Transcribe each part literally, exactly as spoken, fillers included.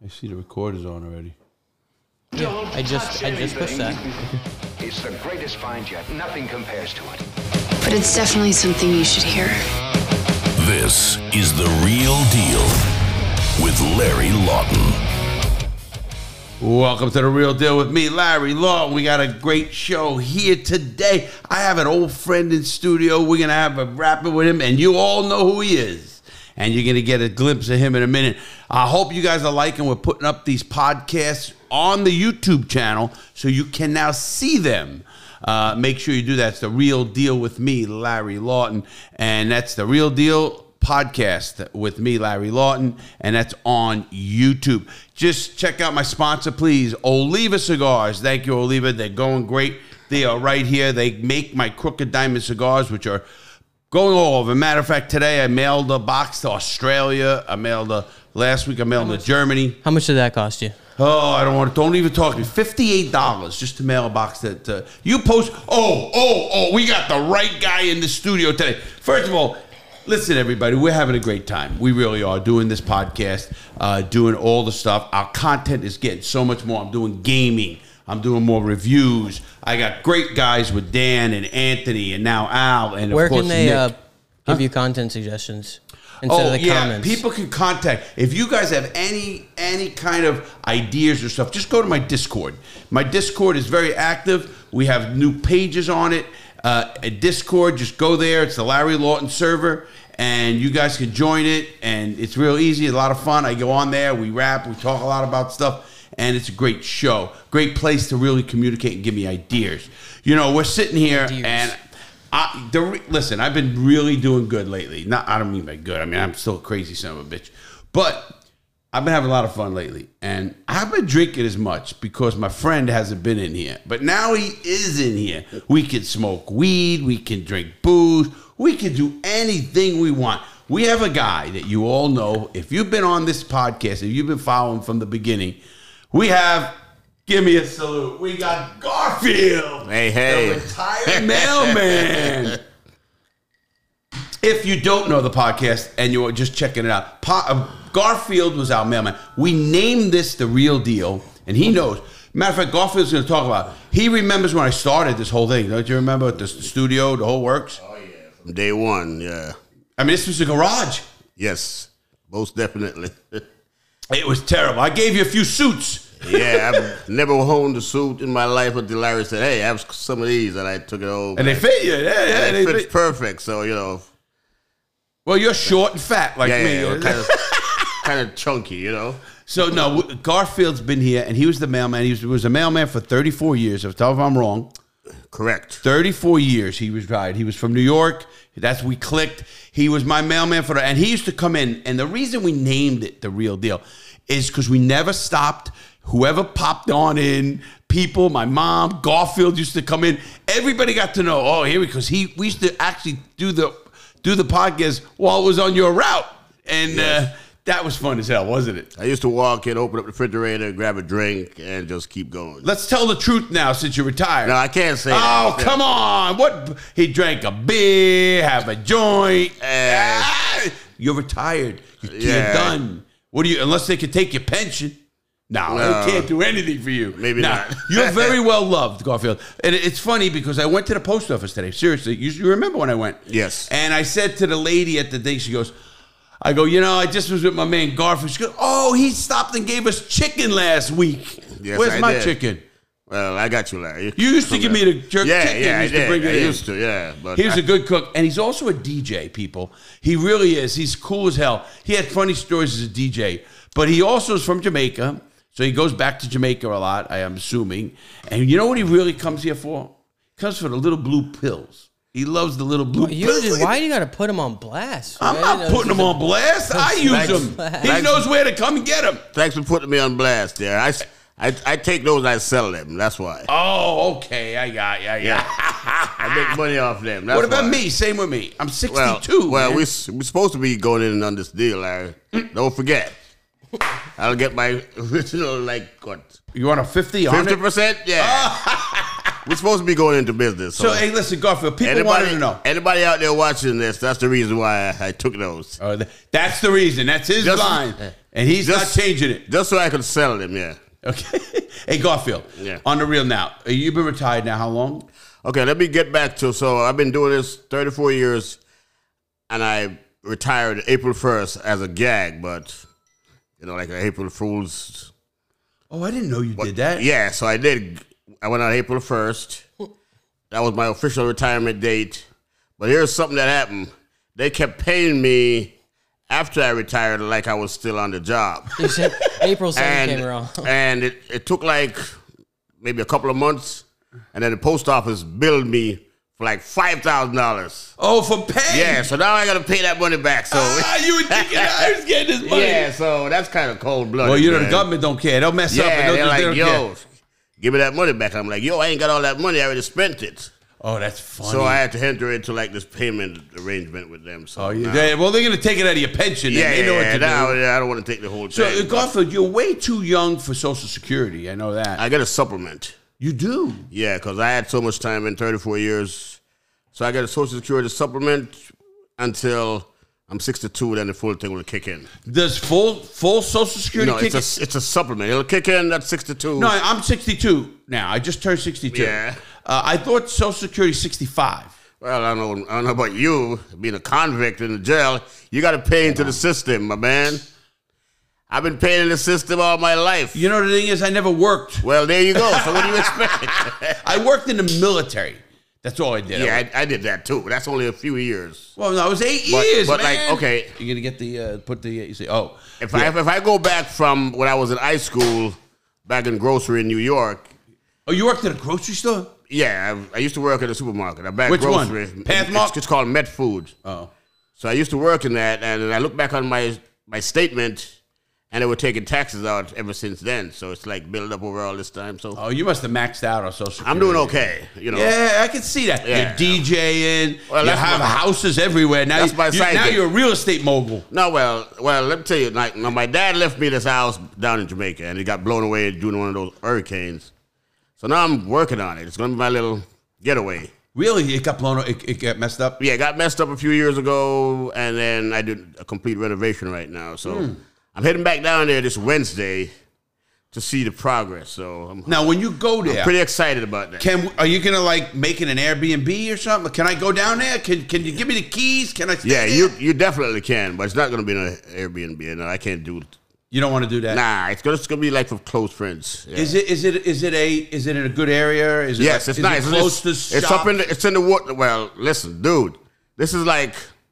I see the recorder's on already. Yeah, I just I just pushed that. It's the greatest find yet. Nothing compares to it. But it's definitely something you should hear. This is The Real Deal with Larry Lawton. Welcome to The Real Deal with me, Larry Lawton. We got a great show here today. I have an old friend in studio. We're going to have a rapper with him, and you all know who he is. And you're going to get a glimpse of him in a minute. I hope you guys are liking. We're putting up these podcasts on the YouTube channel, so you can now see them. Uh, make sure you do that. It's The Real Deal with me, Larry Lawton. And that's The Real Deal podcast with me, Larry Lawton, and that's on YouTube. Just check out my sponsor, please, Oliva Cigars. Thank you, Oliva. They're going great. They are right here. They make my Crooked Diamond cigars, which are going all over. Matter of fact, today I mailed a box to Australia. I mailed a, last week I mailed to Germany. How much did that cost you? Oh, I don't want to, don't even talk to me. fifty-eight dollars just to mail a box that uh, you post. Oh, oh, oh, we got the right guy in the studio today. First of all, listen, everybody, we're having a great time. We really are doing this podcast, uh, doing all the stuff. Our content is getting so much more. I'm doing gaming. I'm doing more reviews. I got great guys with Dan and Anthony and now Al and, of Where course, can they Nick. uh, give Huh? you content suggestions instead Oh, of the yeah, comments? people can contact. If you guys have any any kind of ideas or stuff, just go to my Discord. My Discord is very active. We have new pages on it. Uh, a Discord, just go there. It's the Larry Lawton server, and you guys can join it, and it's real easy. It's a lot of fun. I go on there. We rap. We talk a lot about stuff, and it's a great show. Great place to really communicate and give me ideas. You know, we're sitting here, Ideas. and I, the, listen, I've been really doing good lately. Not, I don't mean by good. I mean, I'm still a crazy son of a bitch. But I've been having a lot of fun lately. And I haven't been drinking as much because my friend hasn't been in here. But now he is in here. We can smoke weed. We can drink booze. We can do anything we want. We have a guy that you all know. If you've been on this podcast, if you've been following from the beginning, we have... Give me a salute. We got Garfield. Hey, hey. The retired mailman. If you don't know the podcast and you're just checking it out, pa- uh, Garfield was our mailman. We named this The Real Deal, and he knows. Matter of fact, Garfield's going to talk about it. He remembers when I started this whole thing. Don't you remember the studio, the whole works? Oh, yeah. From day one, yeah. I mean, this was a garage. Yes, most definitely. It was terrible. I gave you a few suits. Yeah, I've never owned a suit in my life until Larry said, hey, I have some of these, and I took it over. And they fit you. Yeah, yeah. And They it fits fit. perfect, so, you know. Well, you're short and fat like yeah, me. yeah, yeah, kind of kind of chunky, you know. So, no, Garfield's been here, and he was the mailman. He was, was a mailman for thirty-four years. If tell if I'm wrong. Correct. thirty-four years he was retired. He was from New York. That's we clicked. He was my mailman for the, and he used to come in. And the reason we named it The Real Deal is because we never stopped. Whoever popped on in, people, my mom, Garfield used to come in. Everybody got to know. Oh, here because he we used to actually do the do the podcast while it was on your route, and Yes. uh, that was fun as hell, wasn't it? I used to walk in, open up the refrigerator, grab a drink, and just keep going. Let's tell the truth now, since you're retired. No, I can't say Oh, that. come on. What? He drank a beer, have a joint. Uh, Ah, you're retired. You're, you're yeah. done. What do you, unless they could take your pension. No, No. they can't do anything for you. Maybe Nah, not. You're very well loved, Garfield. And it- it's funny because I went to the post office today. Seriously, you, you remember when I went? Yes. And I said to the lady at the thing, she goes, I go, you know, I just was with my man Garfield. She goes, oh, he stopped and gave us chicken last week. Yes, Where's I my did. chicken? Well, I got you, Larry. You used to give me the jerk yeah, chicken. Yeah, You I used to did. bring it I in. used to, yeah. But He was I- a good cook, and he's also a D J, people. He really is. He's cool as hell. He had funny stories as a D J, but he also is from Jamaica, so he goes back to Jamaica a lot, I am assuming. And you know what he really comes here for? He comes for the little blue pills. He loves the little blue Well, you pills. just, why do you got to put him on blast? I'm man? not You know, putting this him is on blast. I use Thanks. him. He Thanks. knows where to come and get him. Thanks for putting me on blast there. I, I, I take those, I sell them. That's why. Oh, okay. I got you. I got you. I make money off them. That's What about why. me? Same with me. I'm Well, sixty-two. well, man. we s- we're supposed to be going in on this deal, Larry. Don't forget. I'll get my original, like, what? You want a fifty on fifty it? percent? Yeah. We're supposed to be going into business. So, hey, listen, Garfield, people anybody, wanted to know. Anybody out there watching this, that's the reason why I, I took those. Oh, th- that's the reason. That's his Just- line. And he's Just- not changing it. Just so I could sell them, yeah. Okay. Hey, Garfield. Yeah. On the real now. uh, You've been retired now how long? Okay, let me get back to, so I've been doing this thirty-four years, and I retired April first as a gag, but, you know, like a April Fool's. Oh, I didn't know you did that. Yeah, so I did. I went on April first. That was my official retirement date. But here's something that happened. They kept paying me after I retired like I was still on the job. You said April second and came around. and it, it took like maybe a couple of months, and then the post office billed me for like five thousand dollars. Oh, for pay? Yeah, so now I got to pay that money back. So Ah, you were thinking I was getting this money. yeah, so that's kind of cold blooded. Well, you know, man. the government don't care. They'll mess up. Yeah, And they'll they're just, like, they don't yo, care. give me that money back. I'm like, yo, I ain't got all that money. I already spent it. Oh, that's funny. So I had to enter into like this payment arrangement with them. So Oh, yeah. now- They- well, they're going to take it out of your pension. yeah, They know yeah, what to now, do. yeah, I don't want to take the whole So, thing. uh, Garfield, you're way too young for Social Security. I know that. I get a supplement. you do. Yeah, because I had so much time in thirty-four years. So I get a Social Security supplement until I'm sixty-two, then the full thing will kick in. Does full full Social Security No, kick it's in? a, it's a supplement. It'll kick in at sixty-two. No, I'm sixty-two now. I just turned sixty-two. Yeah. Uh, I thought Social Security sixty-five. Well, I don't know. I don't know about you being a convict in the jail. You got to pay into the system, my man. I've been paying in the system all my life. You know, the thing is, I never worked. Well, there you go. So what do you expect? I worked in the military. That's all I did. yeah, I, I did that too. But that's only a few years. Well, no, it was eight But- years, but, man. like, okay. You're gonna get the uh, put the you say, oh, If yeah. I if I go back from when I was in high school, back in grocery in New York. oh, you worked at a grocery store. Yeah, I, I used to work at a supermarket. I back Which one? grocery. Pathmark? It's, it's called Met Food. Oh, So I used to work in that, and I look back on my my statement, and they were taking taxes out ever since then. So it's like built up over all this time. So oh, you must have maxed out on Social Security. I'm doing okay, you know. Yeah, I can see that. Yeah. You're DJing. Well, you that's have my- houses everywhere. Now, that's you, my you- side now gig. you're a real estate mogul. No, well, well, let me tell you. Like, now my dad left me this house down in Jamaica, and it got blown away during one of those hurricanes. So now I'm working on it. It's gonna be my little getaway. Really, it got blown. It, it got messed up. Yeah, it got messed up a few years ago, and then I did a complete renovation right now. So Hmm. I'm heading back down there this Wednesday to see the progress. So I'm Now, when you go there, pretty excited about that. can are you gonna like make it an Airbnb or something? Can I go down there? Can Can you give me the keys? Can I? Stay Yeah, there? you you definitely can, but it's not going to be an Airbnb. No, I can't do it. You don't want to do that. Nah, it's gonna, it's gonna be like for close friends. Yeah. Is it is it is it a is it in a good area? Is it Yes, like- it's is nice. It close it's, to it's shop? up in the, it's in the water. Well, listen, dude, this is like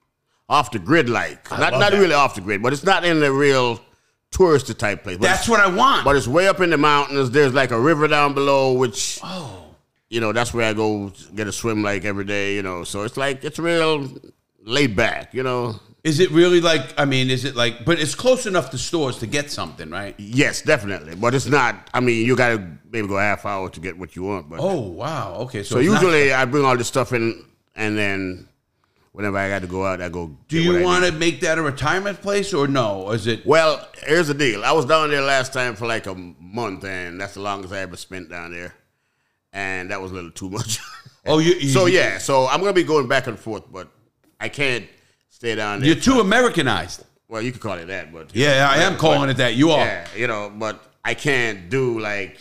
off the grid, like not love not that. really off the grid, but it's not in the real touristy type place. But That's it's- what I want. But it's way up in the mountains. There's like a river down below, which oh, you know that's where I go get a swim like every day. You know, so it's like it's real laid back. You know. is it really like? I mean, is it like? But it's close enough to stores to get something, right? Yes, definitely. But it's not. I mean, you got to maybe go a half hour to get what you want. But Oh wow. Okay. So, so it's not- usually I bring all this stuff in, and then whenever I got to go out, I go. do you want to make that a retirement place or no? Or is it? Well, here's the deal. I was down there last time for like a month, and that's the longest I ever spent down there, and that was a little too much. Oh, you. you so yeah, so I'm gonna be going back and forth, but I can't stay down there. You're too Americanized. Well, you could call it that, but Yeah, I am calling it that. You are. Yeah, you know, but I can't do like.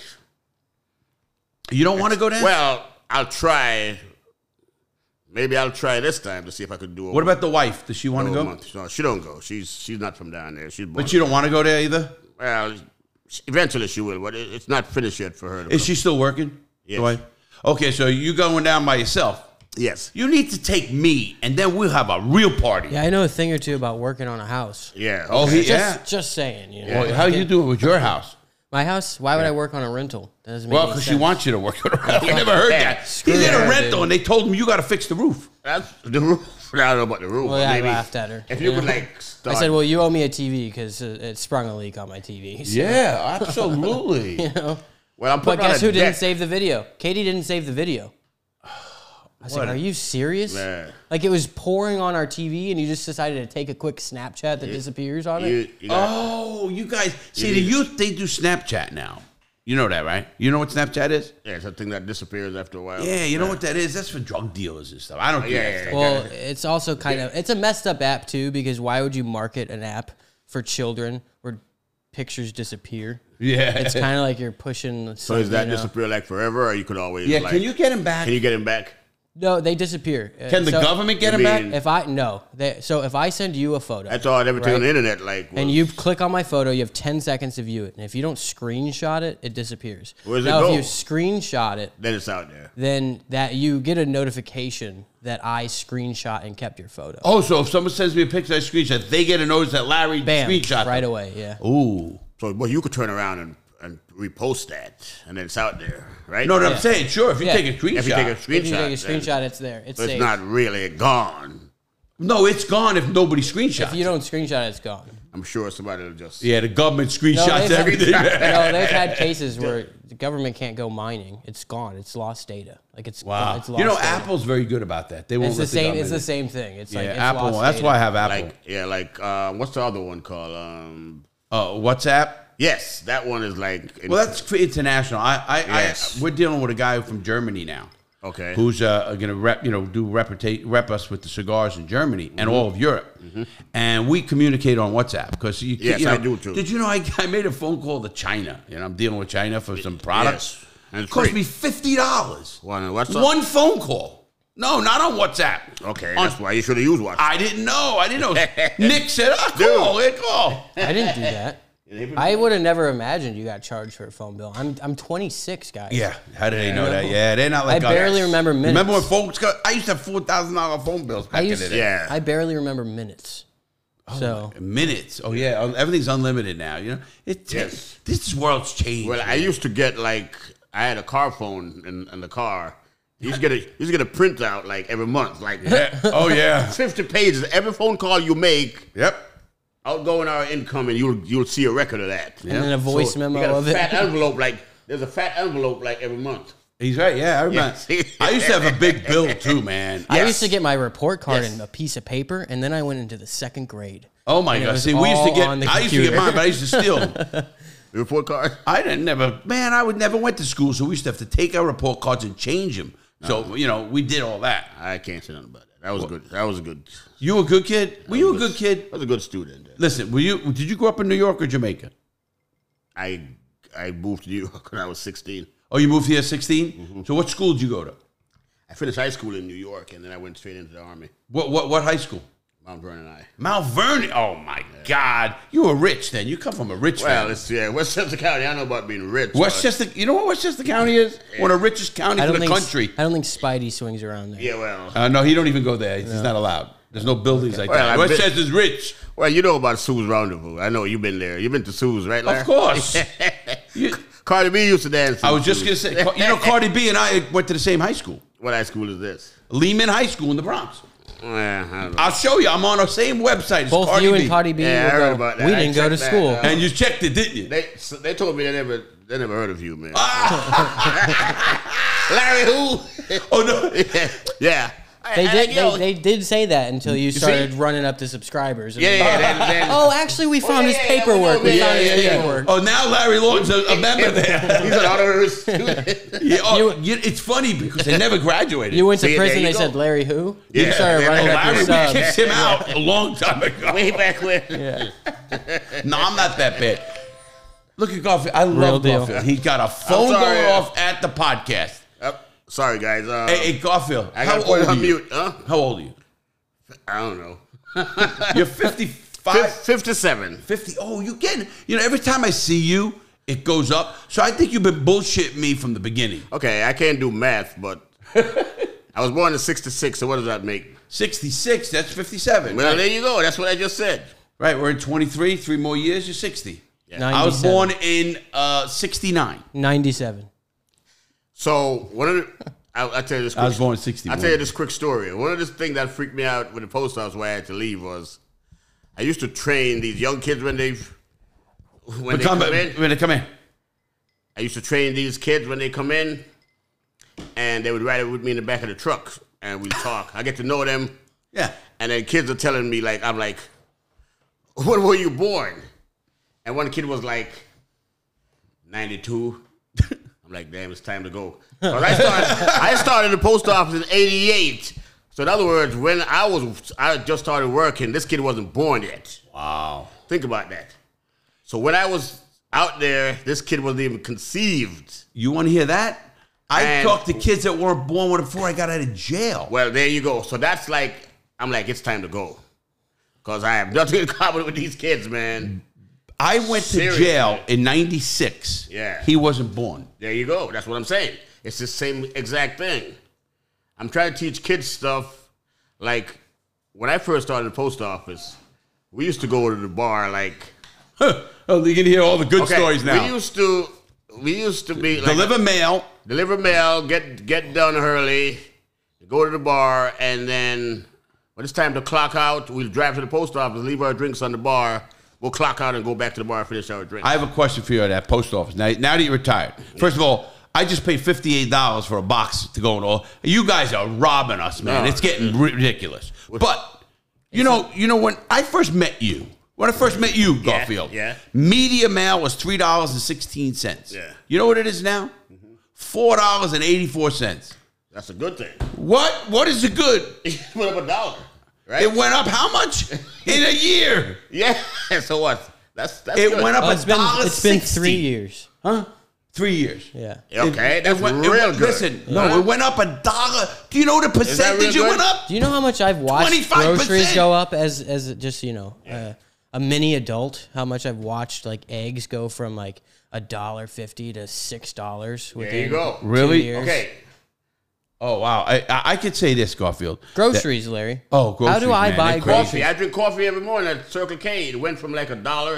You don't want to go down? Well, I'll try. Maybe I'll try this time to see if I could do. A What about the wife? Does she want to a go? month. No, she don't go. She's she's not from down there. She's. But you don't want to go there either. Well, eventually she will, but it- it's not finished yet for her. To Is go. she still working? Yes. The wife? Okay, so you going down by yourself. Yes. You need to take me, and then we'll have a real party. Yeah, I know a thing or two about working on a house. Yeah. Oh, okay. he, Just, yeah. just saying, you know. Well, how you do it with your house? My house? Why would I work on a rental? That doesn't make Well, any because she sense. wants you to work on her house. I never heard Yeah. that. Screw He's in a her, rental, dude. and they told him you got to fix the roof. That's the roof. I don't know about the roof. Well, but yeah, I maybe laughed at her. If you Yeah. could like I start. said, well, you owe me a T V because it sprung a leak on my T V. So, Yeah, absolutely. You know? well, I'm But putting on guess a who didn't deck. save the video? Katie didn't save the video. I was What? like, are you serious? Man. Like, it was pouring on our T V, and you just decided to take a quick Snapchat that disappears on it? You, you got, Oh, you guys. See, You the need- youth, they do Snapchat now. You know that, right? You know what Snapchat is? yeah, it's a thing that disappears after a while. Yeah, you know what that is? That's for drug dealers and stuff. I don't do Yeah, that yeah, stuff. yeah. Well, it's also kind of, it's a messed up app, too, because why would you market an app for children where pictures disappear. Yeah. It's kind of like you're pushing. So is that you know. disappear like forever, or you could always? Yeah, like, can you get him back? Can you get him back? No, they disappear. Uh, Can the so government get You him back? mean- If I no, they, so if I send you a photo, I thought everything Right. on the internet like. Was, and you click on my photo, you have ten seconds to view it, and if you don't screenshot it, it disappears. Where does it now, go? if you screenshot it, then it's out there. then that you get a notification that I screenshot and kept your photo. Oh, so if someone sends me a picture, I screenshot, they get a notice that Larry Bam, screenshot right them. away. Yeah. Ooh. So, but you could turn around and, and repost that, and then it's out there, right? No, no, Yeah. I'm saying, sure, if you Yeah. take a screenshot. If you take a screenshot, If you take a then- screenshot, it's there. It's so it's safe. not really gone. no, it's gone if nobody screenshots. If you don't screenshot, it, it's gone. I'm sure somebody will just. Yeah, the government No, screenshots they've, everything. no, they've had cases where the government can't go mining. It's gone. It's lost data. Like it's Wow. It's lost You know, data. Apple's very good about that. They won't It's the let same. government It's the in. same thing. It's like Yeah, it's Apple. lost That's data. why I have Apple. Like yeah, like uh, what's the other one called? Um, uh, WhatsApp. yes, that one is like. Well, that's for international. I, I, Yes. I, we're dealing with a guy from Germany now. okay. Who's uh, going to rep, you know, do reputate, rep us with the cigars in Germany and all of Europe, and we communicate on WhatsApp because you, Yes, you know, I do too. Did you know I, I made a phone call to China? You know, I'm dealing with China for some products. Yes. And It it's cost free. me fifty dollars. One what's up? One phone call. No, not on WhatsApp. Okay, On- that's why you should have used WhatsApp. I didn't know. I didn't know. Nick said, "Oh, call, Dude. hey, call." I didn't do that. I would have never imagined you got charged for a phone bill. I'm I'm twenty-six, guys. Yeah, how do they know that? Yeah, they're not like I us. barely remember minutes. Remember when folks got? I used to have four thousand dollar phone bills back I used in the day. Yeah. I barely remember minutes. So Minutes. Oh yeah, everything's unlimited now. You know, it. Yes. This world's changed. Well, I man. used to get like I had a car phone in, in the car. You used to get a you used to get a printout like every month, like Yeah. Oh yeah. fifty pages. Every phone call you make, Yep. outgoing or incoming, you'll you'll see a record of that. and then a voice So memo you got a of it. fat envelope like there's a fat envelope like every month. He's right. Yeah, I remember. Yeah. I used to have a big bill too, man. I Yes. used to get my report card Yes. in a piece of paper, and then I went into the second grade. Oh my And it god. was See, we used to all get. on the I used to get computer. mine, but I used to steal them. The report card. I didn't never. Man, I would never went to school, so we used to have to take our report cards and change them. So you know, we did all that. I can't say nothing about that. That was good. That was a good. You a good kid? Were you a good kid? I was a good student. Listen, were you? Did you grow up in New York or Jamaica? I I moved to New York when I was sixteen. Oh, you moved here at sixteen? So what school did you go to? I finished high school in New York, and then I went straight into the Army. What what what high school? Mount Vernon High. Mount Vernon. Oh my God, you were rich then. You come from a rich Well, family. it's yeah, Westchester County. I know about being rich. but- Westchester. You know what Westchester County is? One of the richest counties I in don't the think country. I don't think Spidey swings around there. Yeah, well, Uh, no, he don't even go there. He's not allowed. There's no buildings like Well, that. I've been- Westchester's rich, well, you know about Sue's Rendezvous. I know you've been there. You've been to Sue's, right? Larry? of course. You- Cardi B used to dance. I in was just gonna Sue's. say, you know, Cardi B and I went to the same high school, What high school is this? Lehman High School in the Bronx. Eh, I don't know. I'll show you. I'm on the same website as Both Cardi you B. and Cardi B. Yeah, I will heard go, about that. We I didn't go to checked that school. out. And you checked it, didn't you? They so they told me they never they never heard of you, man. Ah. Larry who? Oh no. yeah. They I- did. I- yo, They, they did say that until you see? started running up the subscribers. Yeah, yeah. Then, then, Oh, actually, we found his yeah, yeah, paperwork. yeah, We yeah, found his yeah, yeah. paperwork. Oh, now Larry Lawton's a, a member there. he's an honorary student. Yeah, oh, you- it's funny because they never graduated. You went to See, there prison. you They go. said, "Larry, who?" Yeah. You started Yeah, running Oh, up Larry, your we subs. kicked him out a long time ago. Way back when. No, I'm not that bad. Look at Garfield. I Real love deal. Garfield. He got a phone sorry, going yeah. off at the podcast. Oh, sorry, guys. Uh, Hey, hey, Garfield, I how got to old put it are on you? mute. Huh? How old are you? I don't know. You're fifty-five, Fif- fifty-seven. fifty. Oh, you getting? You know, every time I see you, it goes up. So I think you've been bullshitting me from the beginning. Okay, I can't do math, but I was born in sixty-six, so what does that make? sixty-six, that's fifty-seven. Well, right. there you go. That's what I just said. Right, we're in twenty-three, three more years, you're sixty. Yeah. I was ninety-seven. born in uh, sixty-nine. ninety-seven. So one of the, I'll, I'll tell you this. Quick, I was born in sixty-one. I'll tell you this quick story. One of the things that freaked me out with the post office where I had to leave was I used to train these young kids when they when they Come, come in. when they come in. I used to train these kids when they come in, and they would ride it with me in the back of the truck, and we'd talk. I get to know them, Yeah. and then kids are telling me like, I'm like, when were you born? And one kid was like, ninety-two. I'm like, damn, it's time to go. 'Cause I started, I started the post office in eighty-eight. So in other words, when I was, I just started working, this kid wasn't born yet. Wow. Think about that. So when I was out there, this kid wasn't even conceived. You want to hear that? I And- talked to kids that weren't born with it before I got out of jail. Well, there you go. So that's like, I'm like, it's time to go. Because I have nothing in common with these kids, man. I went to Seriously. jail in ninety-six. Yeah. He wasn't born. There you go. That's what I'm saying. It's the same exact thing. I'm trying to teach kids stuff. Like, when I first started in the post office, we used to go to the bar, like... Oh, you can hear all the good okay, stories now. We used to... We used to be... Like, Deliver mail. Deliver mail, get get done early, go to the bar, and then when it's time to clock out, we'll drive to the post office, leave our drinks on the bar. We'll clock out and go back to the bar and finish our drinks. I have a question for you at that post office. Now, now that you're retired, first of all, I just paid fifty-eight dollars for a box to go in all. You guys are robbing us, man. No. It's getting ridiculous. But, you know, you know, when I first met you, when I first met you, Garfield, yeah. media mail was three dollars and sixteen cents. Yeah. You know what it is now? four dollars and eighty-four cents. That's a good thing. What? What is the good? It went up a dollar, right? It went up how much? In a year. Yeah. So what? That's that's It good. went up Oh, a it's been dollar it's been sixty. three years. Huh? Three years. Yeah. Okay, It- that's it went, it real went- good. Listen, no, Huh? it went up a dollar. Do you know the that real percentage it good? went up? Do you know how much I've watched twenty-five percent. groceries go up as as just you know uh, a mini adult? How much I've watched like eggs go from like a dollar fifty to six dollars within you go. two Really? years. Okay. Oh wow! I I, I could say this, Garfield. Groceries, Larry. Oh, How groceries, do I man, buy they're crazy. groceries? Coffee. I drink coffee every morning at Circle K. It went from like a dollar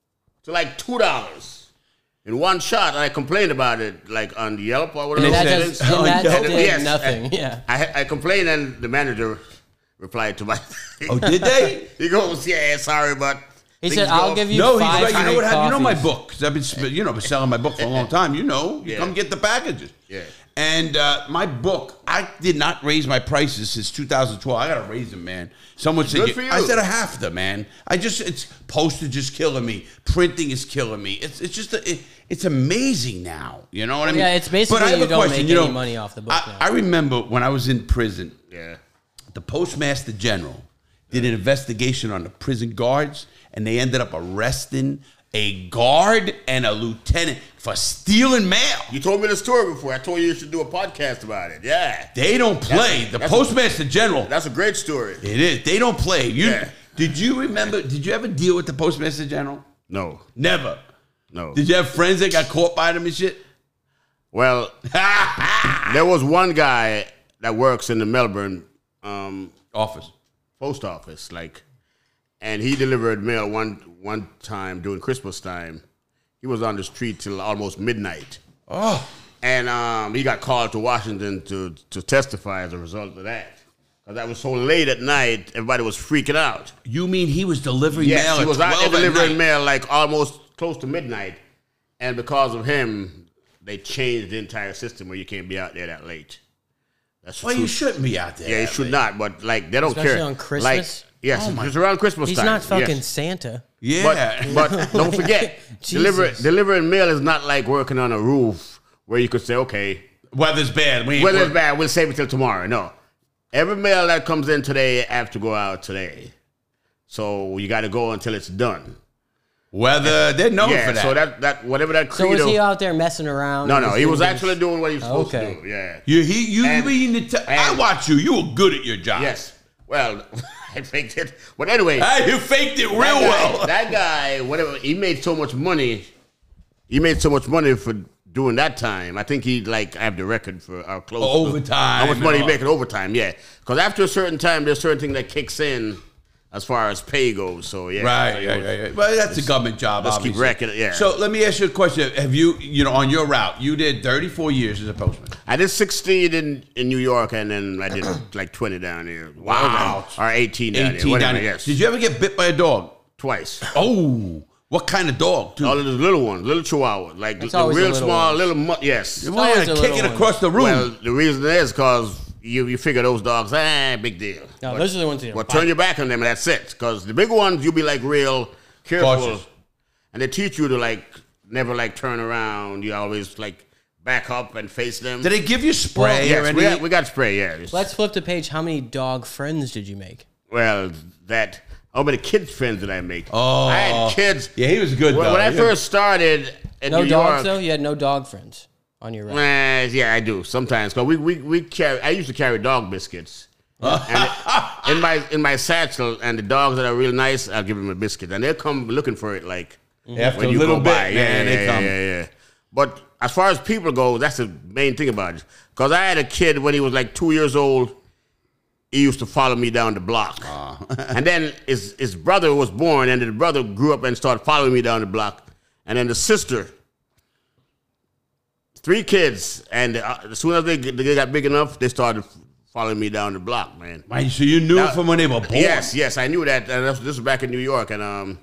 to like two dollars in one shot. I complained about it, like on the Yelp or whatever. And that, said- does, Oh, and that yeah. did Yes. nothing. Yeah. I, I complained, and the manager replied to my. Oh, did they? He goes, "Yeah, sorry, but." He things said, "I'll go- give you No, he's five right. You know what free happened? You know my coffees." book because I've been sp- you know been selling my book for a long time. You know, you Yeah. come get the packages. Yeah. And uh, my book, I did not raise my prices since two thousand twelve. I got to raise them, man. Someone said, Good for you. I said I have to, man. I just, it's postage is killing me. Printing is killing me. It's it's just, a, it, it's amazing now. You know what I mean? Yeah, it's basically But I have you a don't question, make you any know, money off the book I, now. I remember when I was in prison, Yeah. the Postmaster General did an investigation on the prison guards, and they ended up arresting a guard and a lieutenant for stealing mail. You told me the story before. I told you you should do a podcast about it. Yeah. They don't play. a- the that's a- Postmaster General. That's a great story. It is. They don't play. You Yeah. did you remember? Did you ever deal with the Postmaster General? No. Never. No. Did you have friends that got caught by them and shit? Well, there was one guy that works in the Melbourne um, Office. post office, like, and he delivered mail one one time during Christmas time. He was on the street till almost midnight, Oh, and um, he got called to Washington to to testify as a result of that. Because that was so late at night, everybody was freaking out. you mean he was delivering Yes, mail he at was out twelve there at delivering night? mail like almost close to midnight, and because of him, they changed the entire system where you can't be out there that late. That's the Well, you truth. shouldn't be out there. Yeah, you that should late. not. But like, they don't Especially care. on Christmas? Like, yes, Oh, my- it's around Christmas He's time. not fucking yes. Santa. Yeah. But, but don't forget, deliver, Jesus. delivering mail is not like working on a roof where you could say, okay, weather's bad. We ain't weather's working. bad, we'll save it till tomorrow. No, every mail that comes in today have to go out today. So you got to go until it's done. Weather. They're known yeah. for that. So that that whatever that So credo. was he out there messing around? no, and no, he doing was things? actually doing what he was supposed Okay. to do. Yeah. you he you And- mean to tell? I and- watch you. You were good at your job. Yes. Well, I faked it. But anyway. Ah, you faked it real that guy, well. That guy, whatever, he made so much money. He made so much money for doing that time. I think he like have the record for our close to- Overtime How much and money he all. making overtime? Yeah, because after a certain time, there's certain thing that kicks in as far as pay goes. So yeah, Right, so he right, was- right, right. Well, that's a government job. let's keep obviously. racking it, yeah. So let me ask you a question. Have you, you know, on your route, you did thirty-four years as a postman. I did sixteen in, in New York, and then I did like twenty down here. Wow. or eighteen down here. eighteen Whatever, down here. yes. Did you ever get bit by a dog? Twice. Oh, what kind of dog? Too? All of the little ones, little chihuahuas, like It's the always the real little small, ones. little mu- yes. Why always you the kick it little across the room? Well, the reason is because you, you figure those dogs, ah, big deal. No, But- those are the ones that Well, bite. turn your back on them and that's it. Because the big ones, you'll be like real careful. Cautious. And they teach you to like never like turn around. You always like back up and face them. Did they give you spray or yes, we anything? got, we got spray, yeah. It's- Let's flip the page. How many dog friends did you make? well, that how many kids friends did I make? Oh. I had kids. Yeah, he was good, When, though. when I He first started in No New dogs York, though. You had no dog friends on your route. Nah, yeah, I do sometimes. Cause we we we carry. I used to carry dog biscuits. and in my in my satchel, and the dogs that are real nice, I'll give them a biscuit, and they'll come looking for it like After when a you little go bit, by. man, Yeah, they yeah, come. yeah, yeah. But as far as people go, that's the main thing about it. Cause I had a kid when he was like two years old. He used to follow me down the block, Uh. and then his his brother was born, and the brother grew up and started following me down the block, and then the sister. Three kids, and uh, as soon as they, they got big enough, they started following me down the block, man. Right, so you knew Now- from when they were born. Yes, yes, I knew that. And this was back in New York, and um,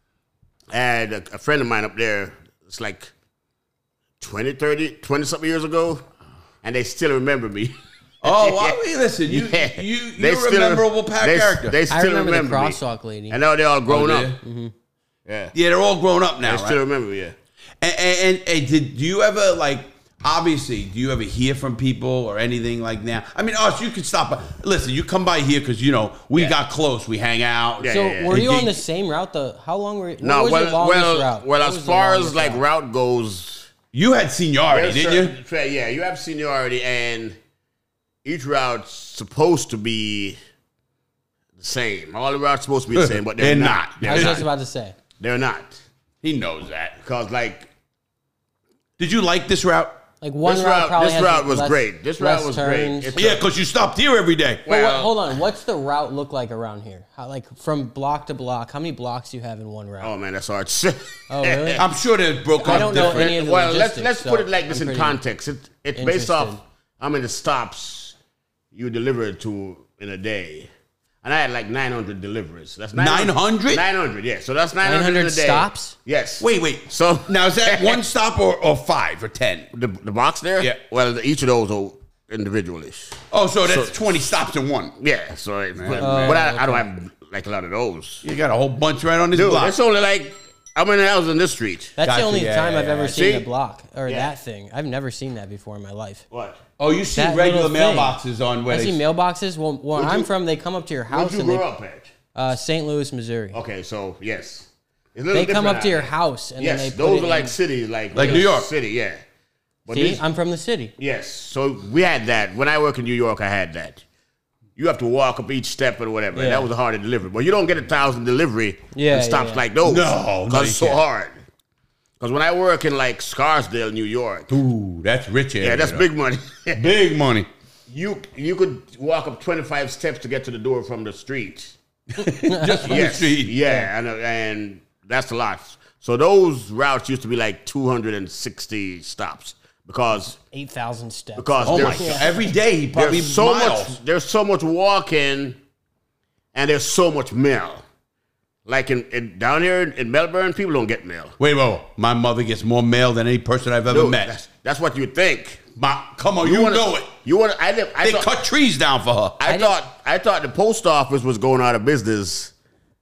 I had a, a friend of mine up there. It's like twenty, thirty, twenty-something years ago, and they still remember me. Oh, well, I mean, listen, you, Yeah. you, They you're a still- memorable pack they, character. They still I remember, remember the me. crosswalk lady. And now they're all grown Oh, up. yeah? Mm-hmm. Yeah, Yeah, they're all grown up now, they right? still remember me. Yeah. And, and, and, and did do you ever like? Obviously, do you ever hear from people or anything like now? I mean, us, you could stop. By, listen, you come by here because you know we Yeah. got close. We hang out. Yeah, So yeah, yeah. were you Did- on the same route? The how long were? What No, was well, your longest well, route? well. What As was the far as longest like route? route goes, You had seniority, there's didn't you? certain- Yeah, you have seniority, and each route's supposed to be the same. All the routes supposed to be the same, but they're, They're not. not. They're I was not. just about to say. They're not. He knows that. Because like Did you like this route? Like one this route, route, probably this has route was less- great. This less route was turns. great. It's Yeah, a- because you stopped here every day. But what, well- hold on, what's the route look like around here? How, like from block to block? How many blocks do you have in one route? oh man, that's hard to say. Oh, really? I'm sure they're broke I up don't know different. any of the well, let's logistics, let's so put it like this I'm in pretty context. It, it's based off interested. how many stops you deliver to in a day. And I had like nine hundred deliveries. That's nine hundred? nine hundred, yeah. So that's nine hundred nine hundred in a day. stops? Yes. Wait, wait. So Now is that one stop or, or five or ten? the, the box there? Yeah. Well, each of those are individually. Oh, so that's So- twenty stops in one. Yeah. So, it, but, Oh, but I, I don't have like a lot of those. You got a whole bunch right on this Dude, block. it's only like how many houses in this street? That's Gotcha, the only yeah, time yeah, I've ever yeah. seen See? a block or Yeah. that thing. I've never seen that before in my life. What? Oh, you see That regular little thing. mailboxes on where I they see mailboxes. Well, where Where'd I'm you- from, they come up to your Where'd house you and grow they, up at? uh, Saint Louis, Missouri. Okay, so yes. It's a little They come different up to your out there. house and Yes, then they put those it are like in. cities, like Like real New York. City, yeah. But See, these- I'm from the city. yes, so we had that. When I work in New York, I had that. You have to walk up each step or whatever. And Yeah. that was a harder delivery. But you don't get a thousand delivery Yeah, and stops yeah. like those. No, no, because you it's so can't. hard. Because when I work in like Scarsdale, New York, Ooh, that's rich area. yeah, that's though. big money. Big money. you you could walk up twenty-five steps to get to the door from the street. Just from the Yes, street. yeah, and, uh, and that's a lot. So those routes used to be like two hundred sixty stops because eight thousand steps. because Oh my there's, god! Every day he probably there's so miles. much there's so much walking, and there's so much mail. Like in, in down here in, in Melbourne, people don't get mail. Wait, wait, wait. My mother gets more mail than any person I've ever Dude, met. that's, that's what you think. My, come on, you, wanna- know it. You want? I, did- I They thought, cut trees down for her. I, thought I thought the post office was going out of business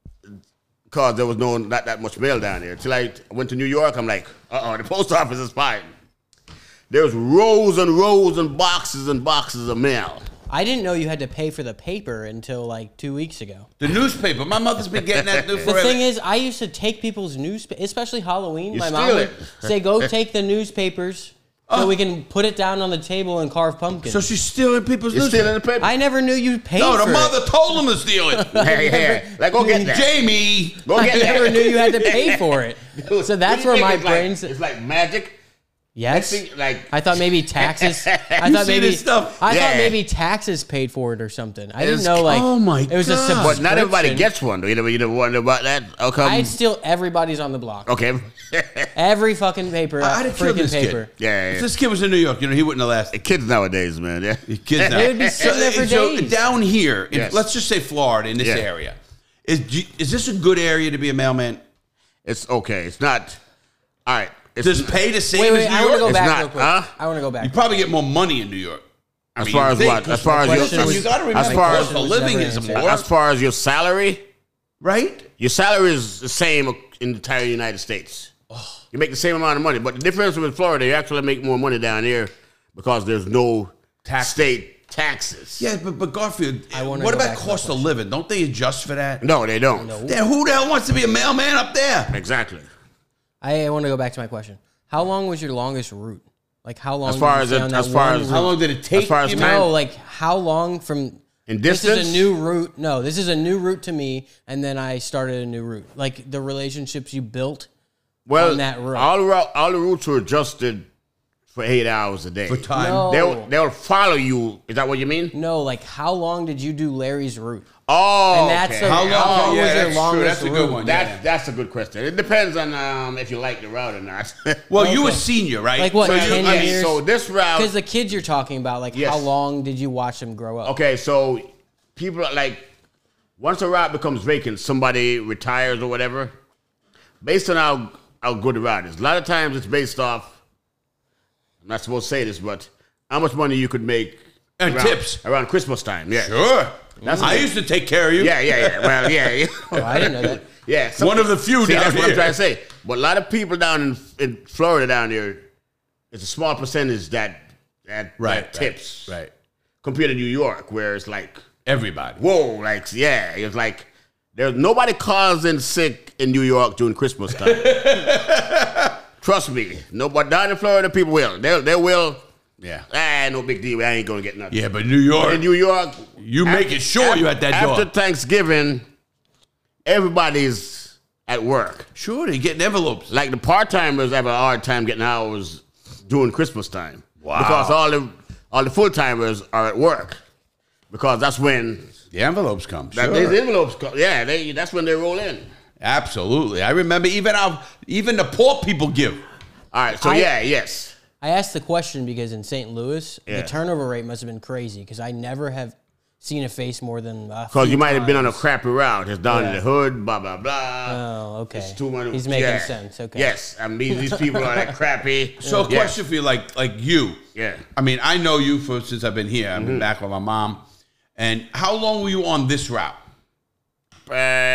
because there was no not that much mail down there. Till I went to New York, I'm like, uh oh, the post office is fine. There's rows and rows and boxes and boxes of mail. I didn't know you had to pay for the paper until like two weeks ago. The newspaper. My mother's been getting that new The forever. thing is, I used to take people's newspaper, especially Halloween. You My steal mom would it. say, "Go take the newspapers so we can put it down on the table and carve pumpkins." so she's stealing people's You're newspaper. stealing the paper. I never knew you paid No, for the mother told him to steal it. Hey, hey, like go get that. Jamie. Go it. get I that. never knew you had to pay for it. Dude, So that's what do you where think my it's brains. Like? It's like magic. Yes. Next thing, like I thought maybe taxes. I You thought see maybe this stuff? I Yeah. thought maybe taxes paid for it or something. I didn't It's- know like oh my it was a God. subscription. but not everybody gets one. though. You never, you never wonder about that. How come? I'd steal everybody's on the block. okay. Every fucking paper, I'd have killed freaking this paper. kid. Yeah, If yeah. this kid was in New York, you know, he wouldn't have lasted. Kids nowadays, man. Yeah. The kids now. They would be sitting there for so days. down here, in- Yes. let's just say Florida, in this Yeah. area, is is this a good area to be a mailman? It's okay. It's not. All right. It's Does pay the same Wait, wait, as New I want to York? go back not, real quick. huh? I want to go back. You probably get more money in New York. I as mean, far you as think, what? 'cause As far as my your question was- you got to remember, as far the as cost of living never is answered. more, as far as your salary, right? your salary is the same in the entire United States. You make the same amount of money, but the difference with Florida, you actually make more money down here because there's no Tax. state taxes. Yeah, but, but Garfield, I wanna what go about back to my cost of question. living? Don't they adjust for that? No, they don't. Then who the hell wants to be a mailman up there? Exactly. I, I want to go back to my question. How long was your longest route? Like how long? As far did as you stay it- on that as far one as- route? How long did it take? As far as you time- know? No, like how long from In this distance? is a new route. No, this is a new route to me, and then I started a new route. Like the relationships you built Well, on that route. all the route, all the routes were adjusted for eight hours a day. For time. No. They'll they'll follow you. Is that what you mean? No, like how long did you do Larry's route? Oh, And that's okay. a- How long? How long yeah, was your that's longest true. That's a good route? one. That, yeah. That's a good question. It depends on um, if you like the route or not. Well, you were Okay. senior, right? Like what, So you- ten I mean, years? so this route. Because the kids you're talking about, like Yes. how long did you watch them grow up? Okay, so people are like, once a route becomes vacant, somebody retires or whatever, based on how, how good the route is. A lot of times it's based off, I'm not supposed to say this, but how much money you could make And around, tips. around Christmas time. Yeah. Sure. That's I okay. used to take care of you. Yeah, yeah, yeah. Well, yeah, yeah. Oh, I didn't know that. Yeah, some- One of the few See, down that's what here. I'm trying to say. But a lot of people down in, in Florida down there, it's a small percentage that that, Right. that tips Right. compared to New York, where it's like, Everybody. whoa, like yeah, it's like there's nobody calls in sick in New York during Christmas time. Trust me, no, but down in Florida, people will. They they will. Yeah. Ah, no big deal. I ain't gonna get nothing. Yeah, but New York. But in New York, You make it sure you at that after door. Thanksgiving, everybody's at work. Sure, they getting envelopes. Like the part timers have a hard time getting hours during Christmas time. Wow. Because all the all the full timers are at work. Because that's when The envelopes come. that, Sure. these envelopes come. Yeah, they that's when they roll in. Absolutely. I remember even our, even the poor people give. All right, so I- yeah, yes. I asked the question because in Saint Louis, Yeah. the turnover rate must have been crazy because I never have seen a face more than a Because few you might have been on a times. crappy route. It's down in Yeah. the hood, blah blah blah. Oh, okay. It's too much. He's making yeah. sense. Okay. Yes, I mean these people are that crappy. So a Yeah. question for you, like like you. Yeah. I mean, I know you for since I've been here. I've Mm-hmm. been back with my mom. And how long were you on this route? Uh,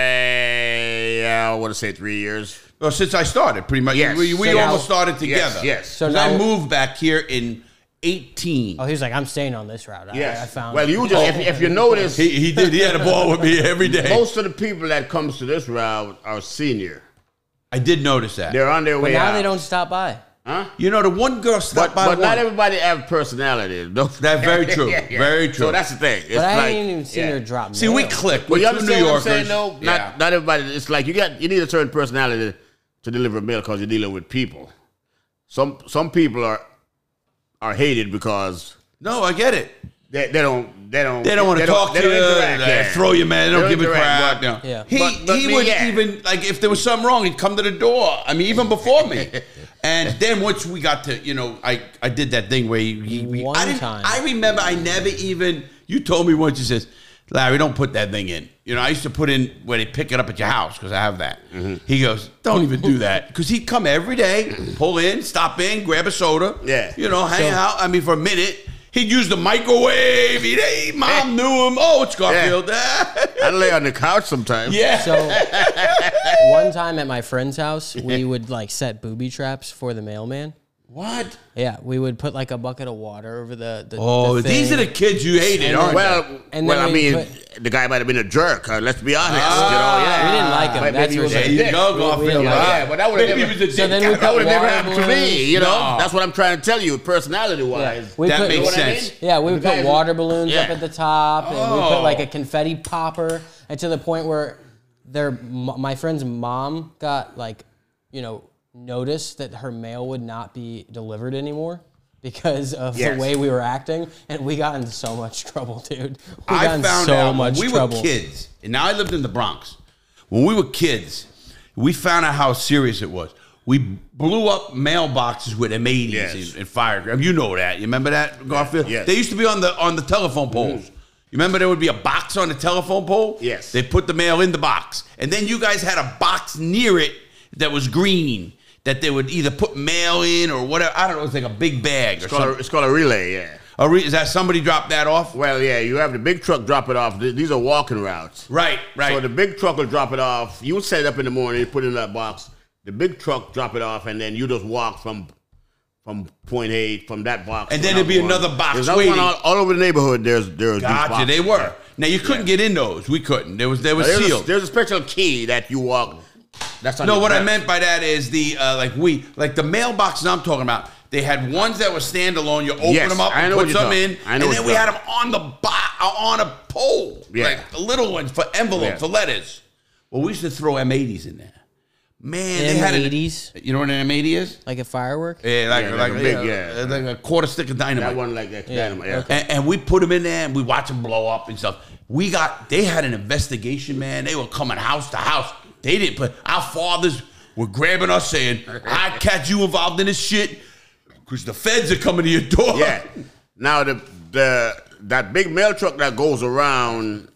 yeah, I want to say three years. Well, since I started, pretty much. Yes. We, we So now- almost started together. Yes, yes. So 'Cause now- I moved back here in eighteen. Oh, he was like, I'm staying on this route. I, Yes. I found. well, you just if, if you notice, He, he did. He had a ball with me every day. most of the people that comes to this route are senior. I did notice that. They're on their but way now out. they don't stop by. Huh? You know, the one girl stopped But, by but not one. everybody have personality. Don't- That's very true. Very true. So that's the thing. It's But I like, ain't even seen yeah. her drop. See, we mail. clicked. Well, We're you two New understand what I'm Yorkers. saying, though? Yeah. Not, not everybody. It's like you got you need a certain personality to deliver mail because you're dealing with people. Some some people are are hated because No, I get it. they, they don't they don't They don't want to talk they to don't you. interact, They yeah. throw you, man. They don't They give a don't crap. interact, you know. but- Yeah. He, But- but he me, would yeah. even, like, if there was something wrong, he'd come to the door. I mean, even before me. And then once we got to, you know, I, I did that thing where he, he we- One I didn't, time. I remember I never even, you told me once, you says, Larry, don't put that thing in. You know, I used to put in where they pick it up at your house because I have that. Mm-hmm. He goes, don't even do that. Because he'd come every day, pull in, stop in, grab a soda. Yeah. You know, hang out. I mean, for a minute. He'd use the microwave. He'd, hey, mom knew him. Oh, it's Garfield. I lay on the couch sometimes. Yeah. So one time at my friend's house, we would like set booby traps for the mailman. What? Yeah, we would put like a bucket of water over the. the Oh, the these are thing. the kids you hated, And aren't then- Well, And well, then I we mean, put- the guy might have been a jerk. Uh, let's be honest. Ah, you know, yeah. we didn't like him. But That's maybe he for was sure. a There you dick. go, We- Garfield. we- right. Yeah, but that would have Maybe never, he was a So dick. then we that put would have never water happened to me. You know, No. that's what I'm trying to tell you, personality Yeah, wise. we That put, makes You know what I sense. mean? Yeah, we would The put guys- water balloons yeah. up at the top, and we Oh. put like a confetti popper, and to the point where their m- my friend's mom got like, you know, noticed that her mail would not be delivered anymore because of Yes. the way we were acting, and we got in so much trouble, dude. We got I in found so out much when we trouble. were kids, and now I lived in the Bronx. When we were kids, we found out how serious it was. We blew up mailboxes with M eighties Yes. and, and fire. You know that. You remember that, Garfield? Yes. They used to be on the on the telephone poles. You remember there would be a box on the telephone pole? Yes. They put the mail in the box, and then you guys had a box near it that was green that they would either put mail in or whatever. I don't know. It was like a big bag or It's called, a, something. it's called a relay, yeah. A re- is that somebody dropped that off? Well, yeah, you have the big truck drop it off. Th- These are walking routes. Right, right. So the big truck will drop it off. You set it up in the morning, put it in that box. The big truck drop it off, and then you just walk from from point A, from that box. And to then there'd be one. another box There's another waiting. one all, all over the neighborhood. There's there's these Gotcha, boxes. they were. Yeah. Now you couldn't Yeah. get in those. We couldn't. There was there was There's sealed. a, there's a special key that you walk. That's on No, your what I back. meant by that is the uh, like we like the mailboxes I'm talking about. They had ones that were standalone. You open Yes, them up I and know put what you're something in, talking- I know and what then you're we had them talking. on the bo- on a pole, Yeah. like the little ones for envelopes, Yeah. for letters. Well, we used to throw M eighties in there. Man, they M had an- eighties? You know what an M eighty is? Like a firework? Yeah, like Yeah, like, like a big, uh, yeah. like a quarter stick of dynamite. That one like that. Yeah, Dynamite, yeah. okay. And, and we put them in there and we watch them blow up and stuff. We got, they had an investigation, man. They were coming house to house. They didn't put, our fathers were grabbing us saying, I catch you involved in this shit because the feds are coming to your door. Yeah. Now the the that big mail truck that goes around,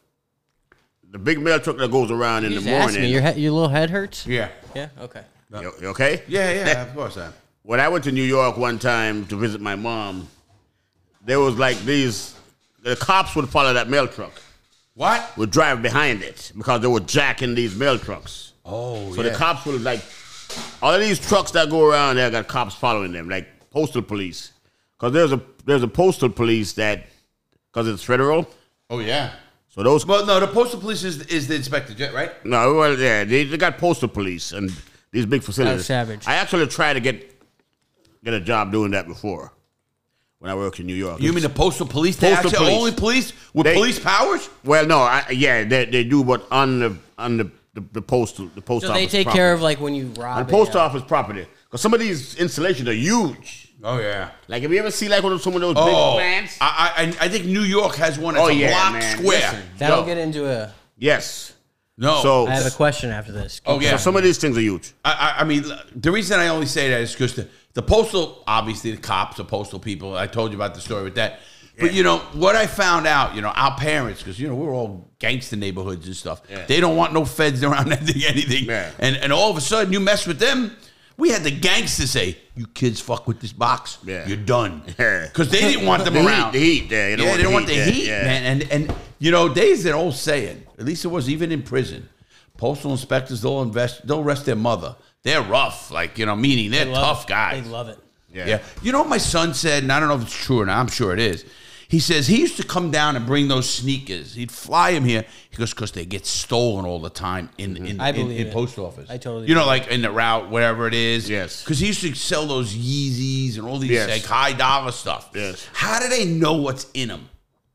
the big mail truck that goes around in You the just asked me, morning. your, he- your little head hurts? Yeah. Yeah? Okay. You, you okay? Yeah, yeah, of course. I When I went to New York one time to visit my mom, there was like these. The cops would follow that mail truck, What? would drive behind it because they were jacking these mail trucks. Oh, So yeah. the cops would like all of these trucks that go around there got cops following them, like postal police. Because there's a there's a postal police that because it's federal. Oh, yeah. So those Well, no, the postal police is, is the inspector, jet, right? no, well, yeah, they, they got postal police and these big facilities. Oh, savage. I actually tried to get get a job doing that before when I worked in New York. You mean the postal police? They Postal actually police. only police with They- police powers? Well, no, I, yeah, they, they do, but on the on the the, the postal the post So office. they take property. care of like when you rob on a, post uh, office property because some of these installations are huge. Oh, yeah. Like, if you ever see like one of some of those Oh, big plants? I, I, I think New York has one that's Oh, a yeah, block man. square. Listen. That'll Yo. get into a. Yes. No. So, I have a question after this. oh, yeah. so some of these things are huge. I, I I mean, the reason I only say that is because the, the postal, obviously, the cops, the postal people, I told you about the story with that. But, Yeah. you know, what I found out, you know, our parents, because, you know, we're all gangster neighborhoods and stuff. Yeah. They don't want no feds around anything. anything. Yeah. And, and all of a sudden, you mess with them. We had the gangsters say, you kids fuck with this box, Yeah. you're done. Yeah. Because they didn't want them The heat, around. the heat, yeah, you don't yeah, want they the don't want the heat, heat, yeah, yeah. man. And, and, you know, there's an old saying, at least it was even in prison. Postal inspectors, they'll invest, they'll arrest their mother. They're rough, like, you know, meaning they're They love tough it. guys. They love it. Yeah. Yeah. You know what my son said, and I don't know if it's true or not. I'm sure it is. He says he used to come down and bring those sneakers. He'd fly them here. He goes, because they get stolen all the time in in, I in, believe in it. post office. I totally You know, believe like in the route, wherever it is. Yes. Because he used to sell those Yeezys and all these Yes. like high dollar stuff. Yes. How do they know what's in them?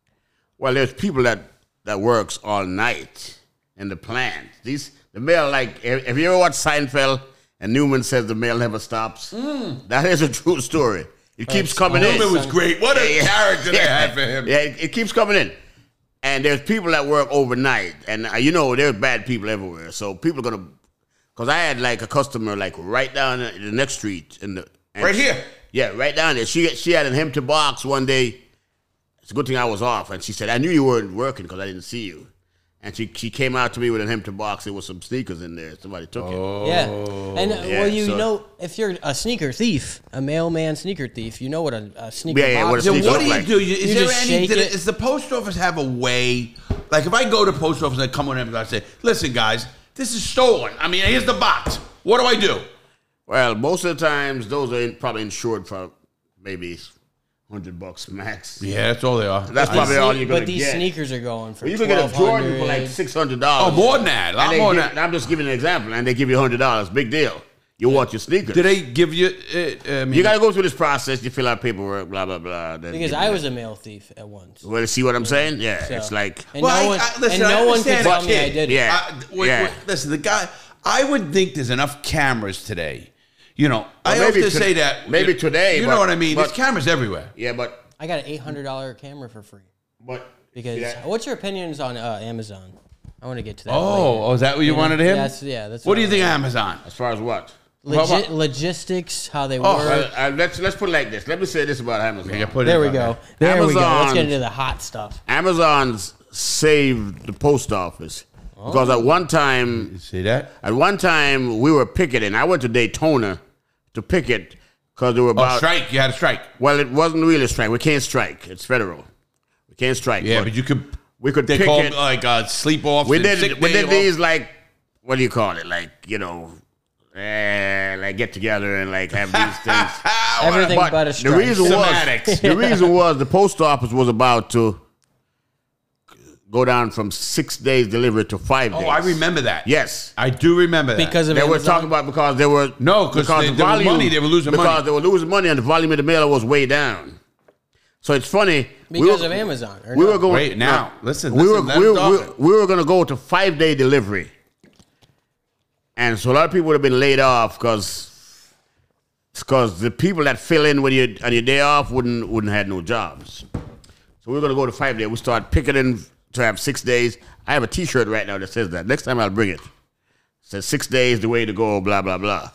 Well, there's people that, that works all night in the plant. These the mail, like, if, if you ever watch Seinfeld and Newman says the mail never stops, that is a true story. It keeps coming in. Newman was great. What a character they had for him. Yeah, it, it keeps coming in. And there's people that work overnight, and uh, you know there's bad people everywhere. So people are gonna, because I had like a customer like right down in the next street in the and Right she- here? Yeah, right down there. She she had an empty box one day. It's a good thing I was off, and she said, "I knew you weren't working because I didn't see you." And she she came out to me with an empty box. There was some sneakers in there. Somebody took it. Yeah. And uh, Yeah, well, you so- know, if you're a sneaker thief, a mailman sneaker thief, you know what a, a sneaker Yeah, yeah, what a box So sneaker what look do you like. do? You- Is You there just any? shake Did, it. does the post office have a way? Like if I go to post office and I come on and I say, "Listen, guys, this is stolen. I mean, here's the box. What do I do?" Well, most of the times those are in, probably insured for maybe hundred bucks max. Yeah, that's all they are. That's I- probably all you're gonna But these get. sneakers are going for Well, you can get a Jordan for like twelve hundred. six hundred Oh, dollars. more than that. A lot more than that. I'm just giving an example, and they give you hundred dollars. Big deal. You want your sneakers. Do they give you? Uh, I mean, You got to go through this process. You fill out paperwork, blah blah blah. then Because give I you was that. a mail thief at once. Well, see what I'm saying? Yeah, So- it's like And Well, no I- one, I- listen, and I no one could understand tell that me I kid. did it. Yeah. I, wait, yeah. wait, listen, the guy. I would think there's enough cameras today. You know, I Well, maybe often to- say that. maybe you- today, You but- know what I mean? but- There's cameras everywhere. yeah, but I got an eight hundred dollar camera for free. but Because yeah. what's your opinions on uh, Amazon? I want to get to that. Oh, later. oh, is that what you wanted him? That's yeah. That's What do you I think of want. Amazon? as far as what? Logi- logistics, how they Oh, work. Well, uh, let's let's put it like this. Let me say this about Amazon. Yeah, put it there we on go. There we go. Let's Amazon- get into the hot stuff. Amazon's saved the post office because at one time, See that? at one time we were picketing. I went to Daytona to picket because there were Oh, about. strike. You had a strike. Well, it wasn't really a strike. We can't strike. It's federal. We can't strike. Yeah, but you could. we could They picket. call them like uh, sleep off. we did we did these like what do you call it? Like you know, eh, like get together and like have these things. hour. Everything but, But a the strike. reason Semantics. was the reason was the post office was about to go down from six days delivery to five days. Oh, I remember that. Yes. I do remember that. because of They were Amazon? talking about because they were No, 'cause they- the there was money, they were losing because money. they were losing money and the volume of the mailer was way down. So it's funny we because were- of Amazon. Or We no? were going Wait, now, listen, We listen, were let we him were, we talk. were, we were going to go to five day delivery, and so a lot of people would have been laid off because because the people that fill in when you on your day off wouldn't wouldn't have no jobs. So we were going to go to five day. We started picketing to have six days. I have a T-shirt right now that says that. Next time I'll bring it. It says six days the way to go. Blah blah blah.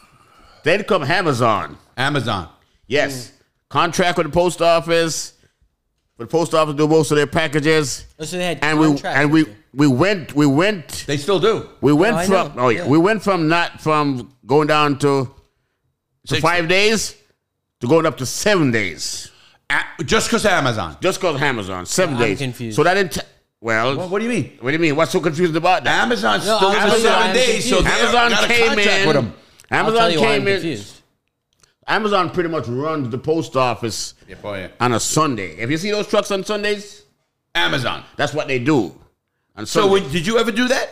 Then come Amazon. Amazon. Yes, contract with the post office. For the post office to do most of their packages. Oh, so they had and we contracts and with we you. we went we went They still do. we went Oh, I from know. oh yeah, Yeah. we went from not from going down to, to Six- five days to going up to seven days A- just because Amazon. just because of Amazon seven I'm days. confused. So that didn't. T- well, Well, what do you mean? what do you mean? What's so confused about that? Amazon No, still I'm for confused. seven I'm days, so confused. they Amazon got a came contract in. with them. I'll Amazon tell you why came I'm in. confused. Amazon pretty much runs the post office Yeah, boy, yeah. on a Sunday. If you see those trucks on Sundays, Amazon. that's what they do. On So Sunday. when, did you ever do that?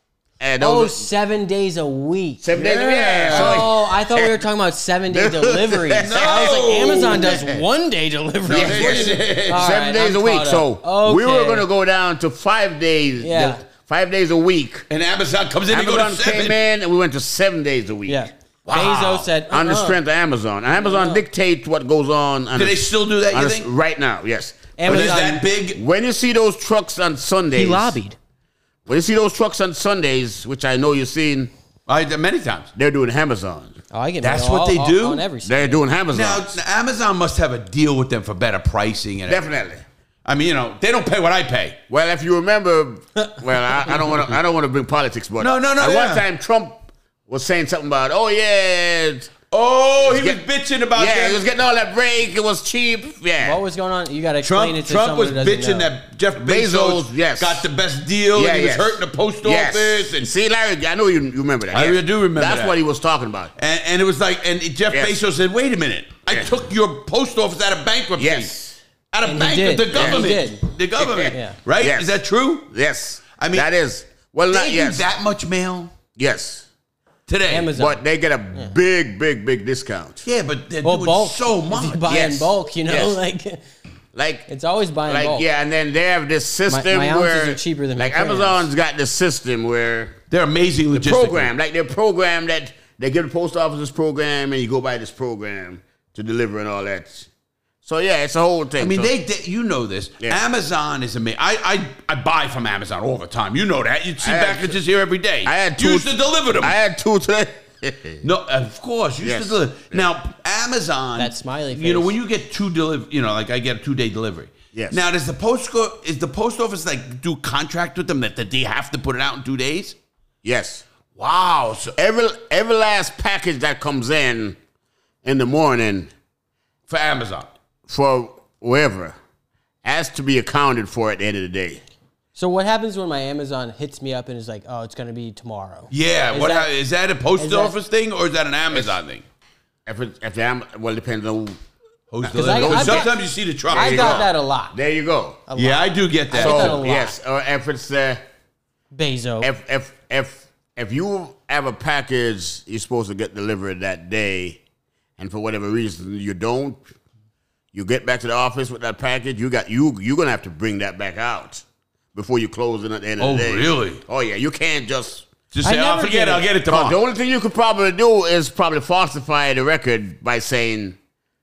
And Oh, those are- seven days a week. seven days. Yeah. so- Oh, I thought we were talking about seven day deliveries. I was like, Amazon does one day deliveries. Yes, yes. All Seven right, days I'm a week. caught So up. we were Okay. going to go down to five days. Yeah. Five days a week. And Amazon comes in and Amazon goes to seven. came in and we went to seven days a week. Yeah. Wow. Bezos said, On the uh-uh. strength of Amazon. And Amazon dictates what goes on. on Do the- they still do that, on you the- think? Right now, yes. But is Amazon- that big? When you see those trucks on Sundays. He lobbied. When you see those trucks on Sundays, which I know you've seen, I, many times. they're doing Amazon. Oh, I get That's mail what all- they all- do? on every They're Sunday. doing Amazon. Now, Amazon must have a deal with them for better pricing. And Definitely. I mean, you know, they don't pay what I pay. Well, if you remember, well, I, I don't want to. I don't want to bring politics, but No, no, no, At yeah. one time, Trump was saying something about, oh yeah, Oh, he was Get- bitching about yeah, that. he was getting all that break. It was cheap. Yeah, What was going on? You got to explain Trump, it to Trump someone was who doesn't bitching know. that Jeff Bezos, Bezos, yes. got the best deal yeah, and he was yes. hurting the post Yes. office. And, See, Larry, I know you, you remember that. I yes. do remember That's that. what he was talking about. and, and it was like, and Jeff Yes. Bezos said, wait a minute. I Yes. took your post office out of bankruptcy. Yes, Out of And he bankruptcy. did. The Yeah, he government. did. The government. Yeah. Right? Yes. Is that true? yes. I mean, that is well, not They yes, do that much mail yes, today. Amazon. but they get a big, big, big discount. Yeah, but they're Well, doing bulk. so If much. you buy Yes. in bulk, you know, Yes. like Like it's always buying like bulk. yeah, and then they have this system my ounces where are cheaper than my like grams. Amazon's got this system where They're amazing the logistically. program, like their program that they give the post office this program, and you go by this program to deliver and all that. So yeah, it's a whole thing. I mean, So- they, they you know this. Yeah. Amazon is amazing. I, I I buy from Amazon all the time. You know that. You see I had- packages here every day. I had two. used to deliver them. I had two today. no, of course, used Yes. to deliver. Now Amazon, That smiley You know, face. when you get two deliver, you know, like I get a two day delivery. Yes. Now, does the post go, is the post office like do contract with them that, that they have to put it out in two days? Yes. Wow. So Every every last package that comes in in the morning for Amazon. for wherever has to be accounted for at the end of the day. So what happens when my Amazon hits me up and is like, oh, it's going to be tomorrow? Yeah. Is what that- ha- is that a post is that- office thing or is that an Amazon thing? If it, if the Am- well, it depends on. Post I- delivery. I've got- Sometimes you see the truck. I you got go. that a lot. There you go. A Yeah, lot. I do get that. I get that a So lot. yes, or if it's uh, Bezos. if if if if you have a package you're supposed to get delivered that day, and for whatever reason you don't, you get back to the office with that package. You got you you're gonna have to bring that back out before you close it at the end Oh, of the day. really? Oh yeah, you can't just. Just I say, oh, never forget did it. it. I'll get it Because the tomorrow. only thing you could probably do is probably falsify the record by saying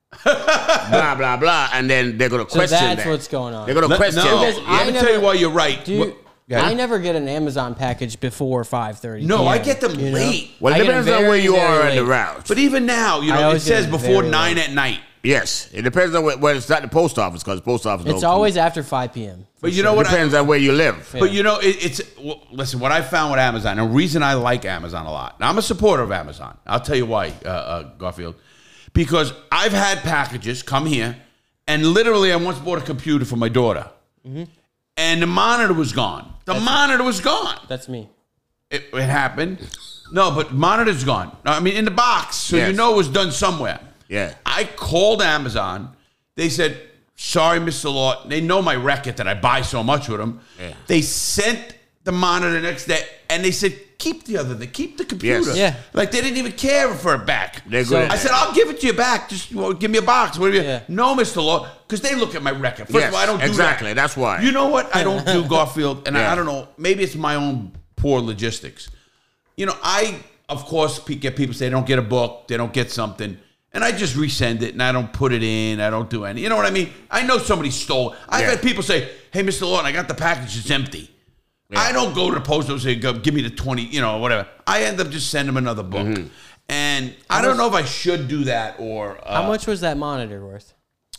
blah blah blah, and then they're gonna So question that's that. what's going on. They're gonna Let- question. no, that. Because let I me never- tell you why you're right. Dude, What- Yeah. I never get an Amazon package before five thirty. No, I get them you know? late. Well, I it get depends it on where very, you very are in the late. route. But even now, you I know, it always get says it before very nine late. at night. Yes, it depends on where, where it's not the post office, because the post office. It's don't- always after five p.m. But you know what? It I, depends on where you live. but you know, it, it's well, listen. What I found with Amazon, and the reason I like Amazon a lot. Now, I'm a supporter of Amazon. I'll tell you why, uh, uh, Garfield. Because I've had packages come here, and literally, I once bought a computer for my daughter, and the monitor was gone. The monitor was gone. That's me. It, it happened. No, but monitor's gone. I mean, in the box, so you Yes. know it was done somewhere. Yeah. I called Amazon. They said, sorry, Mister Lawton. They know my record that I buy so much with them. Yeah. They sent the monitor the next day, and they said, keep the other thing. Keep the computer. Yes. Yeah. Like, they didn't even care for it back. They're So- good. at I that. said, I'll give it to you back. Just well, give me a box. What do you? Yeah. No, Mister Law, because they look at my record. First Yes, of all, I don't do exactly. that. That's why. You know what? I don't do Garfield, and I, Yeah. I don't know. Maybe it's my own poor logistics. You know, I of course pe- get people say they don't get a book, they don't get something, and I just resend it, and I don't put it in. I don't do any. You know what I mean? I know somebody stole. I've Yeah. had people say, "Hey, Mister Lawton, I got the package. It's empty." Yeah. I don't go to the post office and say, "Go, give me the twenty, you know, whatever." I end up just sending them another book. Mm-hmm. And I don't know if I should do that or uh, How much was that monitor worth?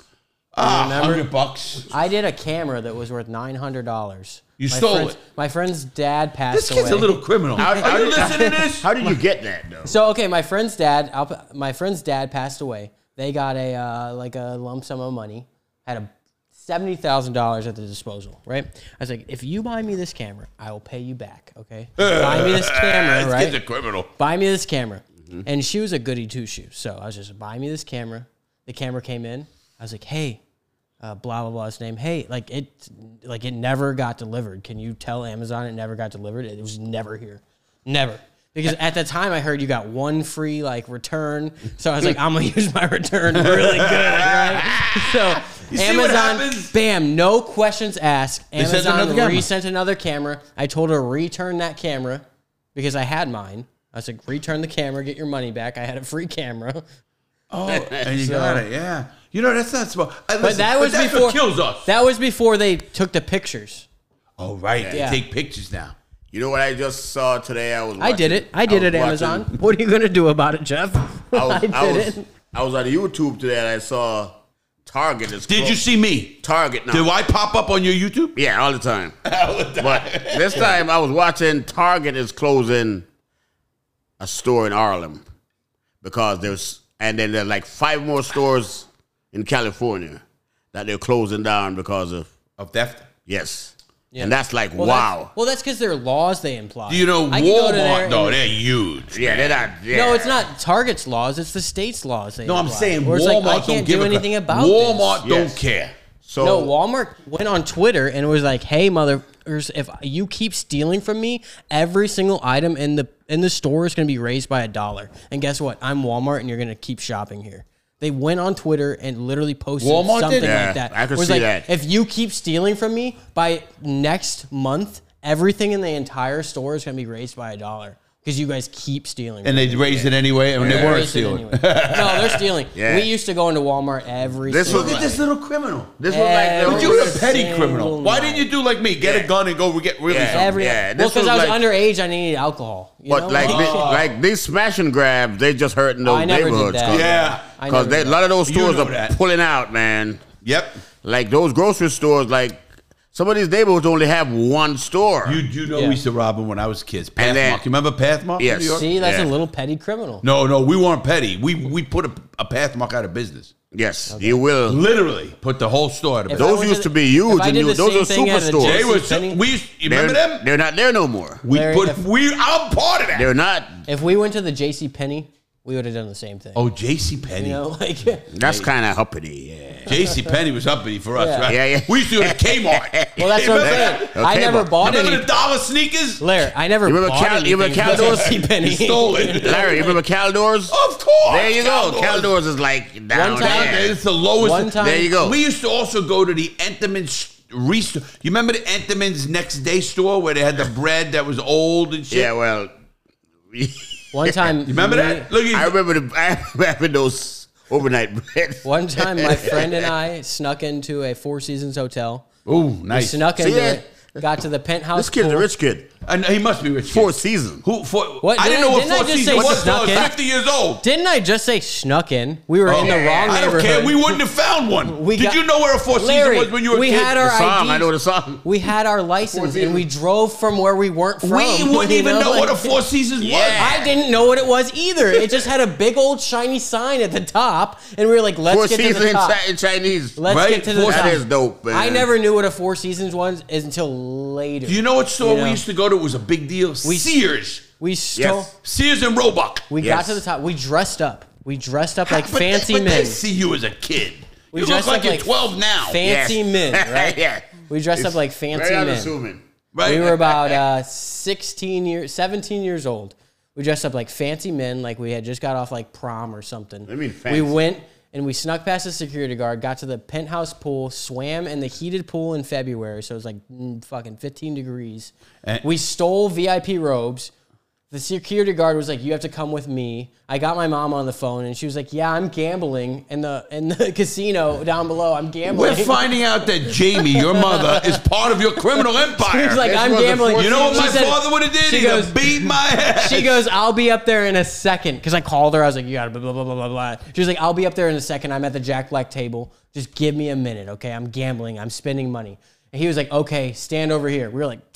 ah, remember? hundred bucks. I did a camera that was worth nine hundred dollars. You stole friend's, it. My friend's dad passed This kid's away. a little criminal. How- how Are you did- listening to this? How did you get that though? So okay, my friend's dad, I'll, my friend's dad passed away. They got a uh, like a lump sum of money, had a seventy thousand dollars at the disposal. Right? I was like, if you buy me this camera, I will pay you back. Okay? Buy me this camera, This right? kid's a criminal. Buy me this camera. And she was a goody two shoes. So I was just, buy me this camera. The camera came in. I was like, hey, uh, blah, blah, blah's name. Hey, like it, like it never got delivered. Can you tell Amazon it never got delivered? It was never here. Never. Because at the time I heard you got one free like return. So I was like, I'm going to use my return really good, right? So You see what Amazon, happens? bam, no questions asked. sent Amazon another camera. resent another camera. I told her to return that camera because I had mine. I was like, return the camera, get your money back. I had a free camera. Oh, and you So- got it, yeah. You know, that's not smart. I, listen, But that was that's before what kills us. That was before they took the pictures. Oh, right. They Yeah. take pictures now. You know what I just saw today? I was. I did watching- it. I did was it, Amazon. watching- What are you going to do about it, Jeff? I was, I did I was, it. I was on YouTube today and I saw Target is. Did clo- you see me? Target? No. Do I pop up on your YouTube? Yeah, all the time. But this time I was watching Target is closing a store in Harlem because there's and then there's like five more stores in California that they're closing down because of Of theft. yes. Yeah. And that's like Well, wow. That's, well, that's because there are laws they imply. Do you know I can go to there Walmart? and- No, they're huge. yeah, they're not. Yeah. No, it's not Target's laws. It's the state's laws. They No, I'm imply. saying Where it's Walmart like, I don't can't give do a anything crap. about Walmart this. don't Yes. care. So No, Walmart went on Twitter and was like, "Hey, motherfuckers, if you keep stealing from me, every single item in the in the store is going to be raised by a dollar." And guess what? I'm Walmart, and you're going to keep shopping here. They went on Twitter and literally posted Walmart did? something Yeah, like that. I could It was see like, that. if you keep stealing from me, by next month, everything in the entire store is going to be raised by a dollar because you guys keep stealing. And from they raised it anyway, and me. they They weren't raised it stealing. anyway. No, they're stealing. Yeah. We used to go into Walmart every. This single was Look at this little criminal. this was like Every But the you're a single petty criminal. Why didn't you do like me? Get Yeah. a gun and go get really Yeah. something. Every, Yeah, well, this because was I was like- underage, I needed alcohol. You But know? like, they, like these smash and grabs, they just hurting those I never did neighborhoods. that. Cause, Yeah. I Because never a did lot of those You stores know are that. pulling out, man. Yep. Like those grocery stores, like some of these neighborhoods only have one store. You you know Yeah. we used to rob them when I was kids. And then- Pathmark. You remember Pathmark? in Yes. New York? See, that's Yeah. a little petty criminal. No, no, we weren't petty. We we put a, a Pathmark out of business. yes, you will. Literally put the whole store out of If business. I Those went used to to the- be huge, if I and did you, the those are same thing at a superstores. They were JC so, Penney? we used, you They're, remember them? they're not there no more. We Larry, put if- we I'm part of that. They're not. If we went to the J C Penney, we would have done the same thing. Oh, J C Penney. You know, like That's kind of uppity. Yeah. J C Penney was uppity for us, Yeah. right? Yeah, yeah. We used to go to Kmart. well, that's what I'm saying. I Okay, never but- bought Remember any. the dollar sneakers? Larry, I never You remember bought Cal- you remember anything from Caldors? J C Penney. You stole it. Larry, you remember Caldors? Of course. There you go. Caldors. Caldors is like down One time- there. It's the lowest. One time- There you go. We used to also go to the Entenmann's restore. You remember the Entenmann's next day store where they had the bread that was old and shit? Yeah, well, One time, You remember me- that? Look I at remember the I remember those overnight breads. One time, my friend and I snuck into a Four Seasons hotel. Ooh, We nice. snuck See into that? it. Got to the penthouse. This kid's a floor. rich kid. And he must be rich. Four seasons. Who? For, What, I didn't didn't know I- what didn't I Four just Seasons say was until I was snuck in? fifty years old. Didn't I just say snuck in? We were in the wrong I don't neighborhood. care. We wouldn't have found one. We Did got- you know where a Four Larry, Seasons was when you were a we kid? had The our song, I Ds. I know the song. We had our license and we drove from where we weren't from. we wouldn't you even know, like- what a Four Seasons was. I didn't know what it was either. It just had a big old shiny sign at the top, and we were like, "Let's Four get to seasons the in, top. Chi- in Chinese. Let's Right? get to the Four- top." That is dope, man. I never knew what a Four Seasons was until later. Do you know what store You know? we used to go to? It was a big deal. We- Sears. We still Yes. Sears and Roebuck. we Yes. got to the top. We dressed up. We We dressed up like But fancy they, but men. They see you as a kid. We you look dressed like up you're like twelve now. Fancy Yes. men, right? yeah. We dressed It's up like fancy very men. unassuming. Right? We were about uh, sixteen years, seventeen years old. We dressed up like fancy men, like we had just got off like prom or something. I mean fancy. We went and we snuck past the security guard, got to the penthouse pool, swam in the heated pool in February, so it was like mm, fucking fifteen degrees. And- we stole V I P robes. The security guard was like, "You have to come with me." I got my mom on the phone, and she was like, "Yeah, I'm gambling in the in the casino down below. I'm gambling." We're finding out that Jamie, your mother, is part of your criminal empire. She was like, This "I'm was the gambling." fourth you know what She my said- father would have did? she He'd goes- have beat my ass. She goes, "I'll be up there in a second." Because I called her. I was like, "You got to blah, blah, blah, blah, blah." She was like, "I'll be up there in a second. I'm at the Jack Black table. Just give me a minute, okay? I'm gambling. I'm spending money." And he was like, "Okay, stand over here." We were like,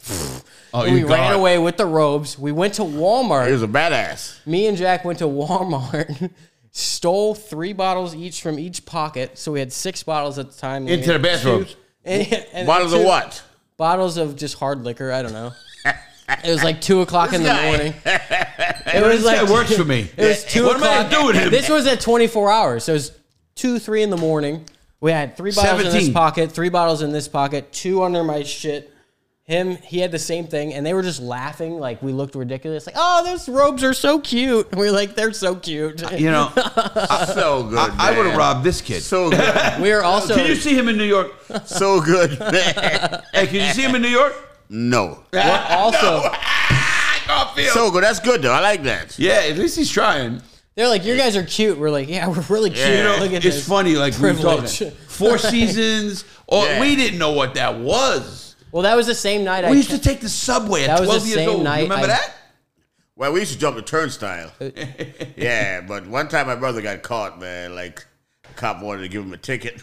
Oh, and we you ran got- away with the robes. We went to He Walmart. was a badass. Me and Jack went to Walmart, stole three bottles each from each pocket. So we had six bottles at the time. We Into had the bathrobes. two- And, and Bottles two of what? Bottles of just hard liquor. I don't know. It was like two o'clock in the guy. morning. It This was like guy works for me. It was two What am I o'clock. gonna do with him? This was at twenty-four hours. So it was two, three in the morning. We had three bottles in this seventeen. pocket, three bottles in this pocket, two under my shit. Him, he had the same thing, and they were just laughing like we looked ridiculous. Like, oh, those robes are so cute. And we were like, they're so cute. You know, So good. I, I would have man. robbed this kid. So good. We were also Can you see him in New York? so good. man. Hey, can you see him in New York? No. we're also Garfield. So good. That's good though. I like that. yeah, at least he's trying. they're like, you guys are cute. We're like, yeah, we're really cute. You know, Look at It's this. funny, like we were privilege. talking. Four Seasons, or Yeah. we didn't know what that was. Well, that was the same night. I We used to ca- take the subway That at was the twelve years same old. night You remember I- that? Well, we used to jump the turnstile. yeah, but one time my brother got caught, man. Like, the cop wanted to give him a ticket.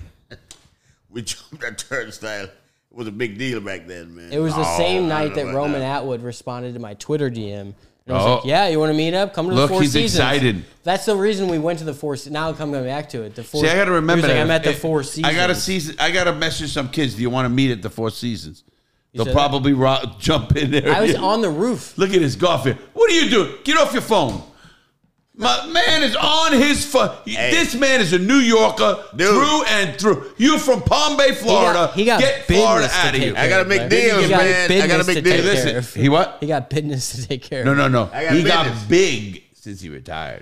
we jumped that turnstile. It was a big deal back then, man. It was the Oh, same I night don't know that about Roman that. Atwood responded to my Twitter D M. And I was Oh. like, yeah, you want to meet up? Come to Look, the Four he's Seasons. excited. That's the reason we went to the Four Seasons. Now I'm coming back to it. The Four, See, I got to remember he was like, that. I'm at the It- Four Seasons. I got to season. I got to message some kids. Do you want to meet at the Four Seasons? They'll said probably ro- jump in there. I was on the roof. Look at this Garfield. What are you doing? Get off your phone. My man is on his phone. This man is a New Yorker Dude. through and through. You from Palm Bay, Florida. he got Get business Florida to out of take here. care I got to of, make man. deals, He got man. I got to business make to deals. take care Listen, of. he what? He got business to take care No, of. no, no. I got He business. got big since he retired.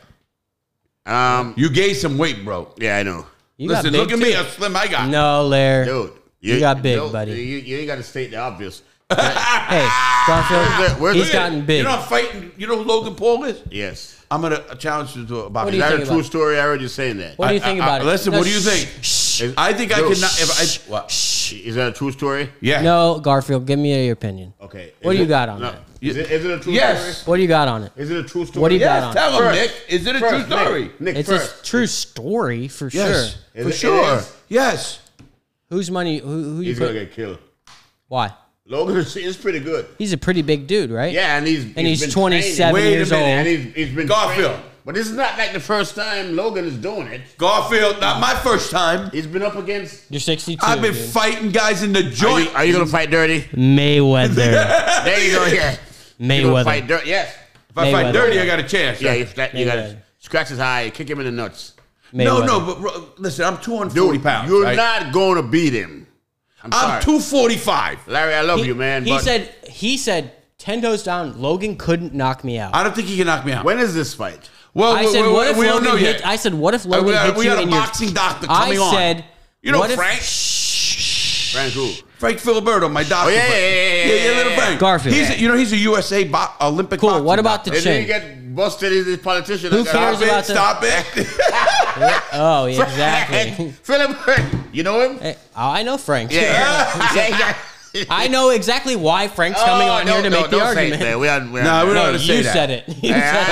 Um, You gained some weight, bro. yeah, I know. You got Listen, big look at me, too. how slim I got. No, Lair. Dude. You got big, don't- buddy. You, you ain't got to state the obvious. Hey, Garfield, Where's he's the- gotten big. You know, I'm fighting. You know who Logan Paul is? Yes. I'm gonna challenge you to about What do Is you that think a about true it? story? I heard you saying that. What do you think I- I- about it? listen, No, what do you shh, think? shh. Is- I think I Dude, could not. If I, what? Is that a true story? Yeah. No, Garfield, give me your opinion. Okay. What Is do you it- got on no. that? Is it, is it a true Yes. story? What do you got on it? Is it a true story? What do you got Yes. on Tell him, First. Nick. Is it a First, true story? Nick, Nick It's first. a true story for Yes. sure. Is For it- it sure. is? Yes. Whose money? Who, who you He's put? gonna get killed. Why? Logan is, is pretty good. He's a pretty big dude, right? Yeah, and he's And he's been twenty-seven training. years Wait a minute, old. And he's, he's been Garfield. training. But this is not like the first time Logan is doing it. Garfield, not my first time. He's been up against. You're sixty-two. I've been dude. fighting guys in the Are you, joint. are you gonna fight dirty? Mayweather. There you go. Yeah. You gonna Mayweather. fight dirty? Yes. If I fight Mayweather. dirty, I got a chance. Yeah. right? You, that, you got Mayweather. scratch his eye, kick him in the nuts. No, Mayweather. no, but bro, listen, I'm two hundred forty Dude, pounds. you're right? not going to beat him. I'm, I'm sorry. two forty-five. Larry, I love He, you, man. he but said. He said ten toes down. Logan couldn't knock me out. I don't think he can knock me out. when is this fight? Well, I we, said, we, what if we don't know Logan yet. hit? I said, what if Logan we got, hits we you got a in your? boxing doctor I coming on. said, You know what if- Frank? Frank who? Frank Filiberto, my doctor. Oh, yeah, friend. yeah, yeah, yeah, yeah, yeah, little yeah. Frank. Garfield. He's a, you know he's a U S A bo- Olympic. Cool. boxing What about the doctor. And then you chin? get busted as a politician. Who like cares that. Stop about it! the- Stop it! Oh, yeah, exactly. Philip, you know him? Hey, I know Frank. Yeah. yeah, yeah. I know exactly why Frank's coming Oh, on no, here to no, make the don't say it, argument. man. We are, we are, No, we don't Hey, have to say you that. said it. You said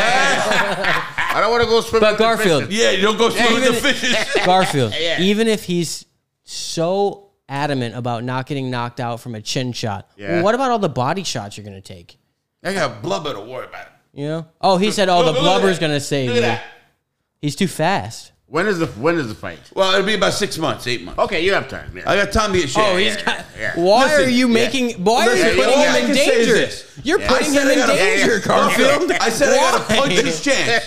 I don't want to go swimming But with the Garfield- fishes. Yeah, you don't go swim with the even- fishes. it. Garfield, Yeah. even if he's so adamant about not getting knocked out from a chin shot, Yeah. well, what about all the body shots you're going to take? I got blubber to worry about. You know? Oh, he said, oh, Look- the look at blubber's that. going to save Look at me. that. He's too fast. When is the when is the fight? Well, it'll be about six months, eight months. Okay, you have time. Yeah. I got time to get shit. Oh, he's yeah, got. yeah. Why Listen, are you yeah. making? Why Listen, are you putting all I him in can say is danger? this. You're Yeah. putting I said him I in gotta- danger, yeah, yeah. Garfield. I said I got to Why? punch his chance.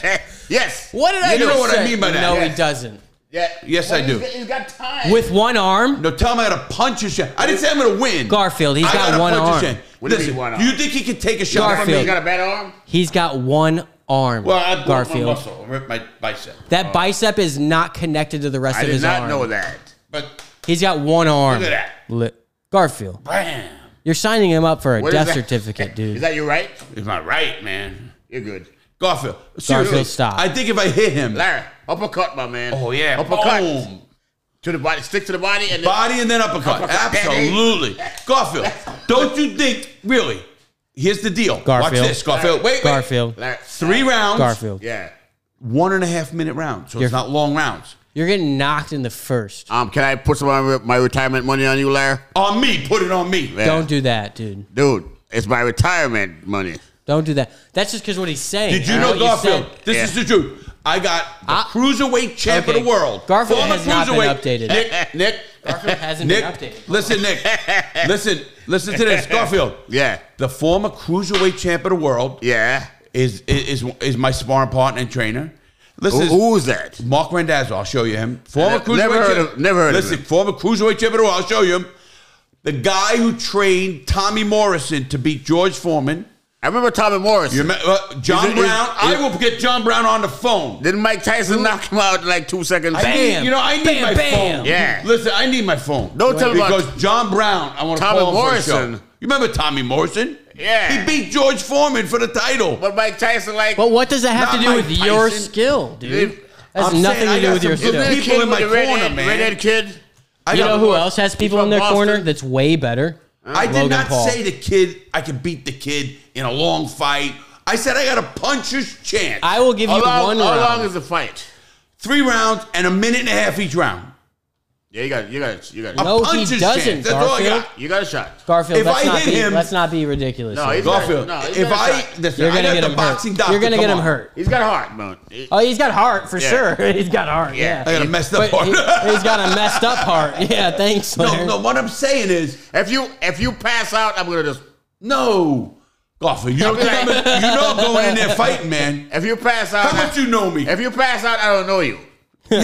Yes. What did I You just know what I say? mean by that. No, Yes. he doesn't. Yeah. Yes, Well, I do. He's got, he's got time. With one arm? No, tell him I got to punch his shot. I didn't say I'm going to win. Garfield, he's I got gotta one punch his arm. shot. What do you Listen, mean one arm? do you think he can take a shot from Garfield. You me? got a bad arm? He's got one arm. Well, I broke my Garfield. muscle. I ripped my bicep. That bicep is not connected to the rest I of did his not arm. know that. But He's got one arm. Look at that. Li- Garfield, bam. you're signing him up for a What is death that? certificate, Is dude. that you right? It's my right, man. You're good. Garfield. Seriously, Garfield, stop. I think if I hit him, Larry, uppercut, my man. oh yeah, Uppercut. boom. To the body. Stick to the body. and then, Body and then uppercut. Uppercut. Absolutely. Garfield, don't you think, really, here's the deal. Garfield. Watch this, Garfield. Wait, wait. Garfield, Larry, Three rounds. Garfield. Yeah. One and a half minute rounds. So You're- it's not long rounds. You're getting knocked in the first. Um, can I put some of my retirement money on you, Larry? On me. Put it on me. Yeah. Don't do that, dude. Dude, it's my retirement money. Don't do that. That's just because what he's saying. Did you and know, what Garfield? said. This Yeah. is the truth. I got the Ah. cruiserweight champ Okay. of the world. Garfield Former has not been cruiserweight- updated. Nick, Nick, Garfield hasn't Nick, been updated. listen, Nick, listen, listen to this, Garfield. Yeah. The former cruiserweight champ of the world Yeah. is is is my sparring partner and trainer. Listen, Who, who's that? Mark Randazzo. I'll show you him. Former Ne- cruiserweight never heard champ. of- never heard of Listen, him. former cruiserweight champ of the world. I'll show you him. The guy who trained Tommy Morrison to beat George Foreman. I remember Tommy Morris. You remember, uh, John Is it- is- Brown. is- I will get John Brown on the phone. Didn't Mike Tyson knock him out in like two seconds? I Bam. need, you know, I need Bam, my bam. phone. Yeah. Listen, I need my phone. Don't tell me about- because John Brown. I want to Tommy call him Morrison. for a show. You remember Tommy Morrison? Yeah. He beat George Foreman for the title. But Mike Tyson, like, But what does that have Not to do Mike with your Tyson. skill, dude? That's I'm nothing saying I to do got with your some skill. good the people kid in with my the redhead, corner, man. redhead kid. I You got know who more- else has people from in their Boston. corner that's way better? I did Logan not Paul. say the kid. I could beat the kid in a long fight. I said I got a puncher's chance. I will give How you long, one how round. long is the fight? Three rounds and a minute and a half each round. Yeah, you got, you got, you got, A No, he puncher's doesn't, chance. That's all I Garfield. got. you got a shot. Garfield, If let's I not hit be him- let's not be ridiculous. No, here. he's Garfield, No, he's if got a I, shot. listen, You're I gonna got get the him boxing hurt. doctor. You're gonna come get him on. hurt. He's got heart, man. Oh, he's got heart for Yeah. sure. He's got heart. Yeah. Yeah. I got a messed up But heart. he, he's got a messed up heart. Yeah, thanks. No, Larry. no. What I'm saying is, If you, if you pass out, I'm gonna just. no, Garfield. You don't think I'm a, you know I'm going in there fighting, man. If you pass out, How much you know me? if you pass out, I don't know you. And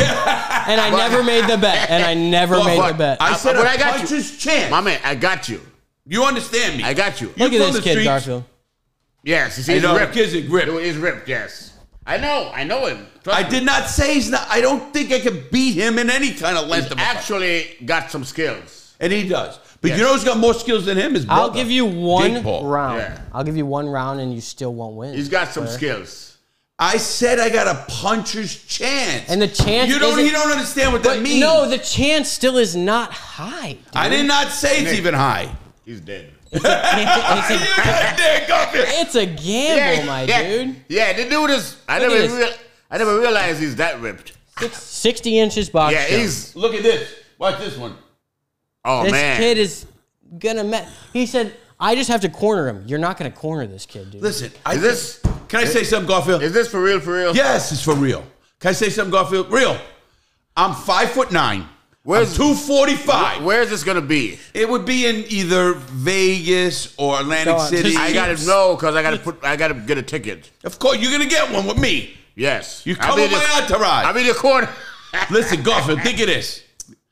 I never made the bet. And I never Well, made but the bet. I said But a I got you. puncher's chance. My man, I got you. You understand me? I got you. You Look at from this the kid, streets. Garfield. Yes, you see, I he's know, ripped. the kid's ripped. Dude, He's ripped. Yes, I know. I know him. Trust I me. did not say he's not. I don't think I could beat him in any kind of length He's of a fight. actually got some skills. And he does. But Yes. you know who's got more skills than him? His brother. I'll give you one Jake Paul. round. Yeah. I'll give you one round and you still won't win. He's got some Larry. skills. I said I got a puncher's chance. And the chance You don't. isn't- You don't understand what that But means. no, the chance still is not high. Dude. I did not say it's Nick. even high. He's dead. It's a, it's You a, got there, Garfield. it's a gamble, my yeah, dude. Yeah, the dude is. I Look never. at this. Real, I never realized he's that ripped. Six, sixty inches box. Yeah, jump. he's. Look at this. Watch this one. Oh This man. kid is gonna. Me- he said, "I just have to corner him." You're not gonna corner this kid, dude. Listen. I Is this- Can I say something, Garfield? Is this for real? For real? Yes, it's for real. Can I say something, Garfield? Real. I'm five foot nine. Where's- I'm two forty five. Where is this gonna be? It would be in either Vegas or Atlantic Go on, City. just I gotta know because I gotta put. I gotta get a ticket. Of course, you're gonna get one with me. Yes. You I'll come be with in my the- entourage. I'll be in the corner. Listen, Garfield, think of this.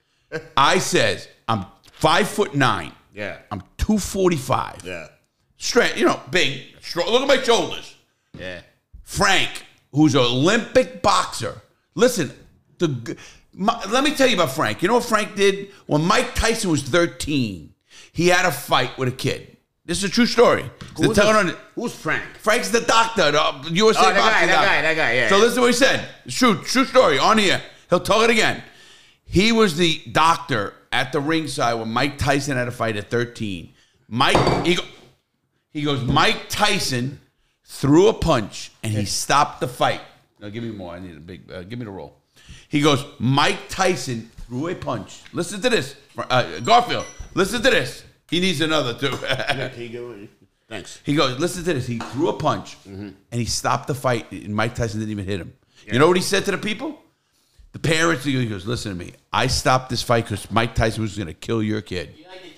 I says I'm five foot nine. Yeah. I'm two forty five. Yeah. Straight, you know, big. Strong. Look at my shoulders. Yeah. Frank, who's an Olympic boxer. Listen, the g- my, let me tell you about Frank. You know what Frank did? When Mike Tyson was thirteen, he had a fight with a kid. This is a true story. They're Who's, telling the- on- who's Frank? Frank's the doctor, the U S A Oh, that guy, boxing that doctor. guy, that guy, yeah. So listen to what he said. It's true, true story on here. He'll tell it again. He was the doctor at the ringside when Mike Tyson had a fight at thirteen. Mike, he, go, he goes, Mike Tyson threw a punch and he stopped the fight. No, give me more. I need a big, uh, give me the roll. He goes, Mike Tyson threw a punch. Listen to this. Uh, Garfield, listen to this. He needs another too. Thanks. He goes, listen to this. He threw a punch and he stopped the fight, and Mike Tyson didn't even hit him. You know what he said to the people? The parents, he goes, listen to me. I stopped this fight because Mike Tyson was going to kill your kid.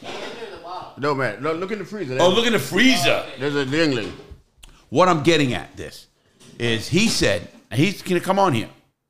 No man, no, look in the freezer. Oh, look in the freezer. There's a dingling. What I'm getting at this is he said, and he's going to come on here.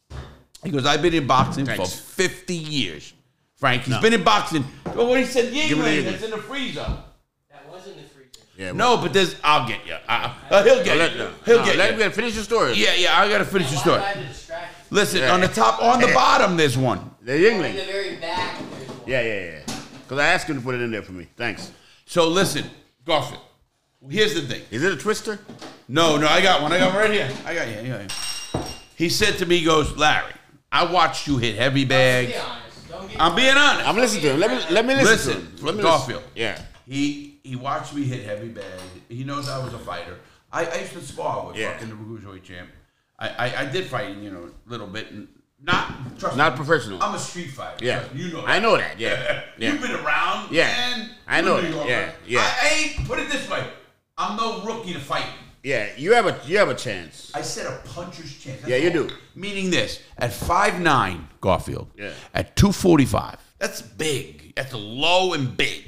He goes, I've been in boxing Thanks. for fifty years. Frank, he's No. been in boxing. Well, what he said, Give me Yingling, the- that's in the freezer. That was in the freezer. Yeah, No, but there's, I'll get you. Uh, uh, he'll get let, you. no, He'll no, get let you. me finish your story. Yeah, yeah, I got to finish the story. I had to distract you. Listen, Yeah. on the top, on the bottom, there's one. The In the Yingling. very back, there's one. Yeah, yeah, yeah. Because I asked him to put it in there for me. Thanks. So listen, Garfield, here's the thing. Is it a twister? No, no, I got one. I got one right here. I got you. I got you. He said to me, he goes, Larry, I watched you hit heavy bag. Be honest. Don't get I'm being honest. I'm listening to him. Let me let me listen, Listen, to him. Let me Garfield. listen. Yeah. He he watched me hit heavy bag. He knows I was a fighter. I, I used to spar with Yeah. fucking the Cruiserweight champ. I, I I did fight, you know, a little bit. And not trust Not me, professional. I'm a street fighter. Yeah. Trust me, you know. I that. know that. Yeah. Yeah. You've been around. Yeah. Man. I You're know a New that. Yorker. Yeah, yeah. I, I ain't put it this way. I'm no rookie to fight. Yeah. You have a you have a chance. I said a puncher's chance. That's Yeah, you all. do. Meaning this, at five nine, Garfield, Yeah. at two forty-five, that's big. That's low and big.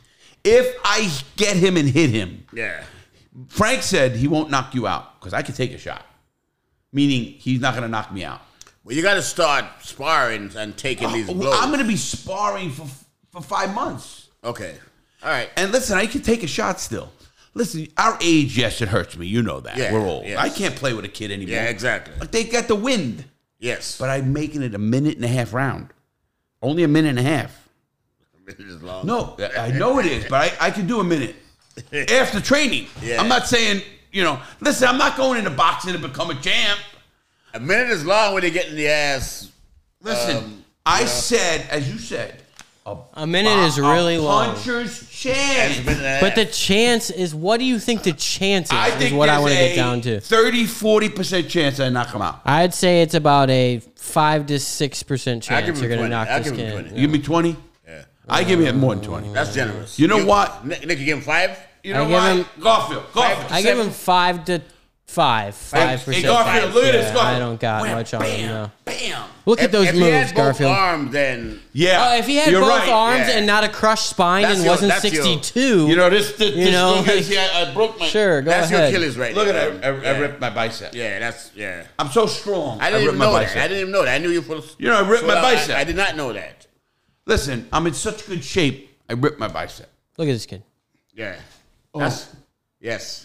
If I get him and hit him, Yeah. Frank said he won't knock you out because I can take a shot. Meaning he's not going to knock me out. Well, you got to start sparring and taking these Oh, blows. I'm going to be sparring for for five months. Okay. All right. And listen, I can take a shot still. Listen, our age, yes, it hurts me. You know that. Yeah, We're old. yes. I can't play with a kid anymore. Yeah, exactly. Like they got the wind. Yes. But I'm making it a minute and a half round. Only a minute and a half. It is long. No, I know it is, but I, I can do a minute after training. Yeah. I'm not saying, you know, listen, I'm not going into boxing to become a champ. A minute is long when they get in the ass. Listen, Um, I yeah. said, as you said, a, A minute is really a long. puncher's It's a chance. minute and a But the half. chance is, what do you think the chance is? I is think what I there's want to a get down to. thirty, forty percent chance I knock him out. I'd say it's about a five to six percent I'll give chance him you're going to twenty. knock I'll this give him kid. twenty. You give me twenty? Yeah. I give you more than twenty. That's generous. You know what? Nick, Nick, you give him five? You know I give what? him- Garfield. Garfield. I give him five to five, five Hey, percent. Garfield, look at this. Yeah, Garfield. I don't got Wham, much on bam, him. No. Bam. Look at If- those if he moves, had both Garfield. arms, then Yeah. Oh, if he had you're both right. arms yeah. and not a crushed spine That's and your- wasn't that's your- sixty-two, You know, this, this, You this know, look is- like- see, I, I broke my. sure, go that's your ahead. Achilles right Look at there. that. I, I Yeah. ripped my bicep. Yeah, that's, yeah. I'm so strong. I didn't ripped even my know bicep. that. I didn't even know that. I knew you were You know, I ripped my I- bicep. I, did not know that. Listen, I'm in such good shape. I ripped my bicep. Look at this kid. Yeah. Oh. That's, yes.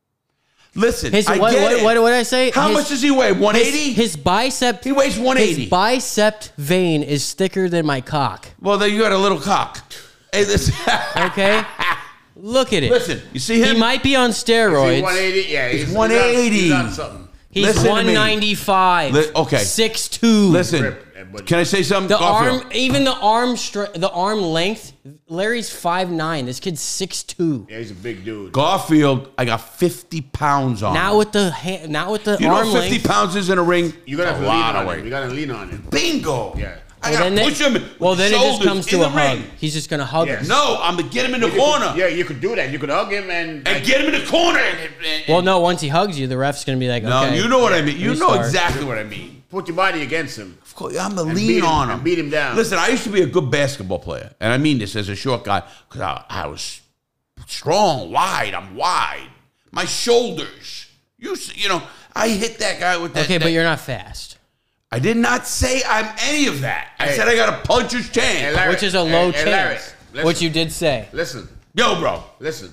Listen, His, I what, get what, it. what, what did I say? How His- much does he weigh? one eighty? His, his bicep. He weighs one eighty. His bicep vein is thicker than my cock. Well, then you got a little cock. Hey, listen. Okay, look at it. Listen, you see him? He might be on Is he steroids. one eighty? Yeah, he's, one eighty. He's on, he's on something. He's Listen to me. one ninety-five. Li- okay. six two. Listen, Rip, eh, buddy. can I say something? The Garfield? arm, even the arm, str- the arm length. Larry's five nine. This kid's six two. Yeah, he's a big dude. Garfield, I got fifty pounds on. Now with the hand, now with the you know arm what fifty length. pounds is in a ring? You gotta a have to lean lot on of him. weight. You gotta lean on him. Bingo. Yeah. I Well, gotta then push they- him. with Well, then it just shoulders comes in to a the hug. ring. He's just gonna hug Yes. him. No, I'm gonna get him in the You could- corner yeah, you could do that. You could hug him and, and get him in the corner. And, and- Well, no. Once he hugs you, the ref's gonna be like, no, okay. you know what I mean. You know restart. exactly what I mean. put your body against him. Of course, I'm the And lean beat him- on and him. beat him down. Listen, I used to be a good basketball player, and I mean this as a short guy because I, I was strong, wide. I'm wide. My shoulders. You s- you know, I hit that guy with that. Okay, that- but you're not fast. I did not say I'm any of that. I Hey. said I got a puncher's chance. Hey, Larry, Which is a low hey, hey, Larry, chance. listen, Which you did say. Listen, Yo, bro, listen.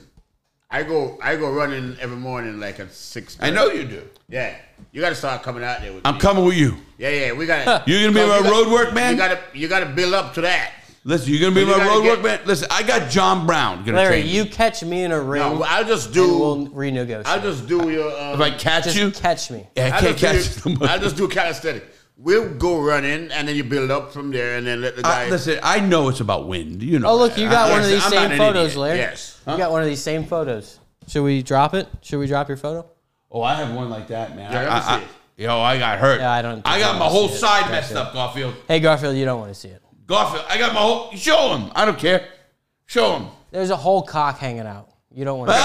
I go I go running every morning like at six. I know you do. Yeah. You gotta start coming out there with I'm me. coming with you. Yeah, yeah, we gotta You gonna be my you got- road work man? You gotta you gotta build up to that. Listen, you're gonna be You my gotta road get- work man. Listen, I got John Brown gonna Larry, train you me. catch me in a ring, No, I'll just and do we'll renegotiate. I'll just do your um, If I catch Just you, catch me. yeah, I I'll can't catch just do, somebody. I'll just do calisthenics. We'll go running and then you build up from there and then let the guy I, listen, I know it's about wind. You know. Oh, look, that. you got I- one of listen, these I'm not same an photos, idiot. Larry. Yes. You got one of these same photos. Should we drop it? Should we drop your photo? Oh, I have one like that, man. Yeah, I, let me I- see it. Yo, I got hurt. Yeah, I don't think I I got my wanna whole see it. side messed Garfield. up, Garfield. Hey, Garfield, you don't want to see it. Garfield, I got my whole. Show him. I don't care. Show him. There's a whole cock hanging out. You don't want to see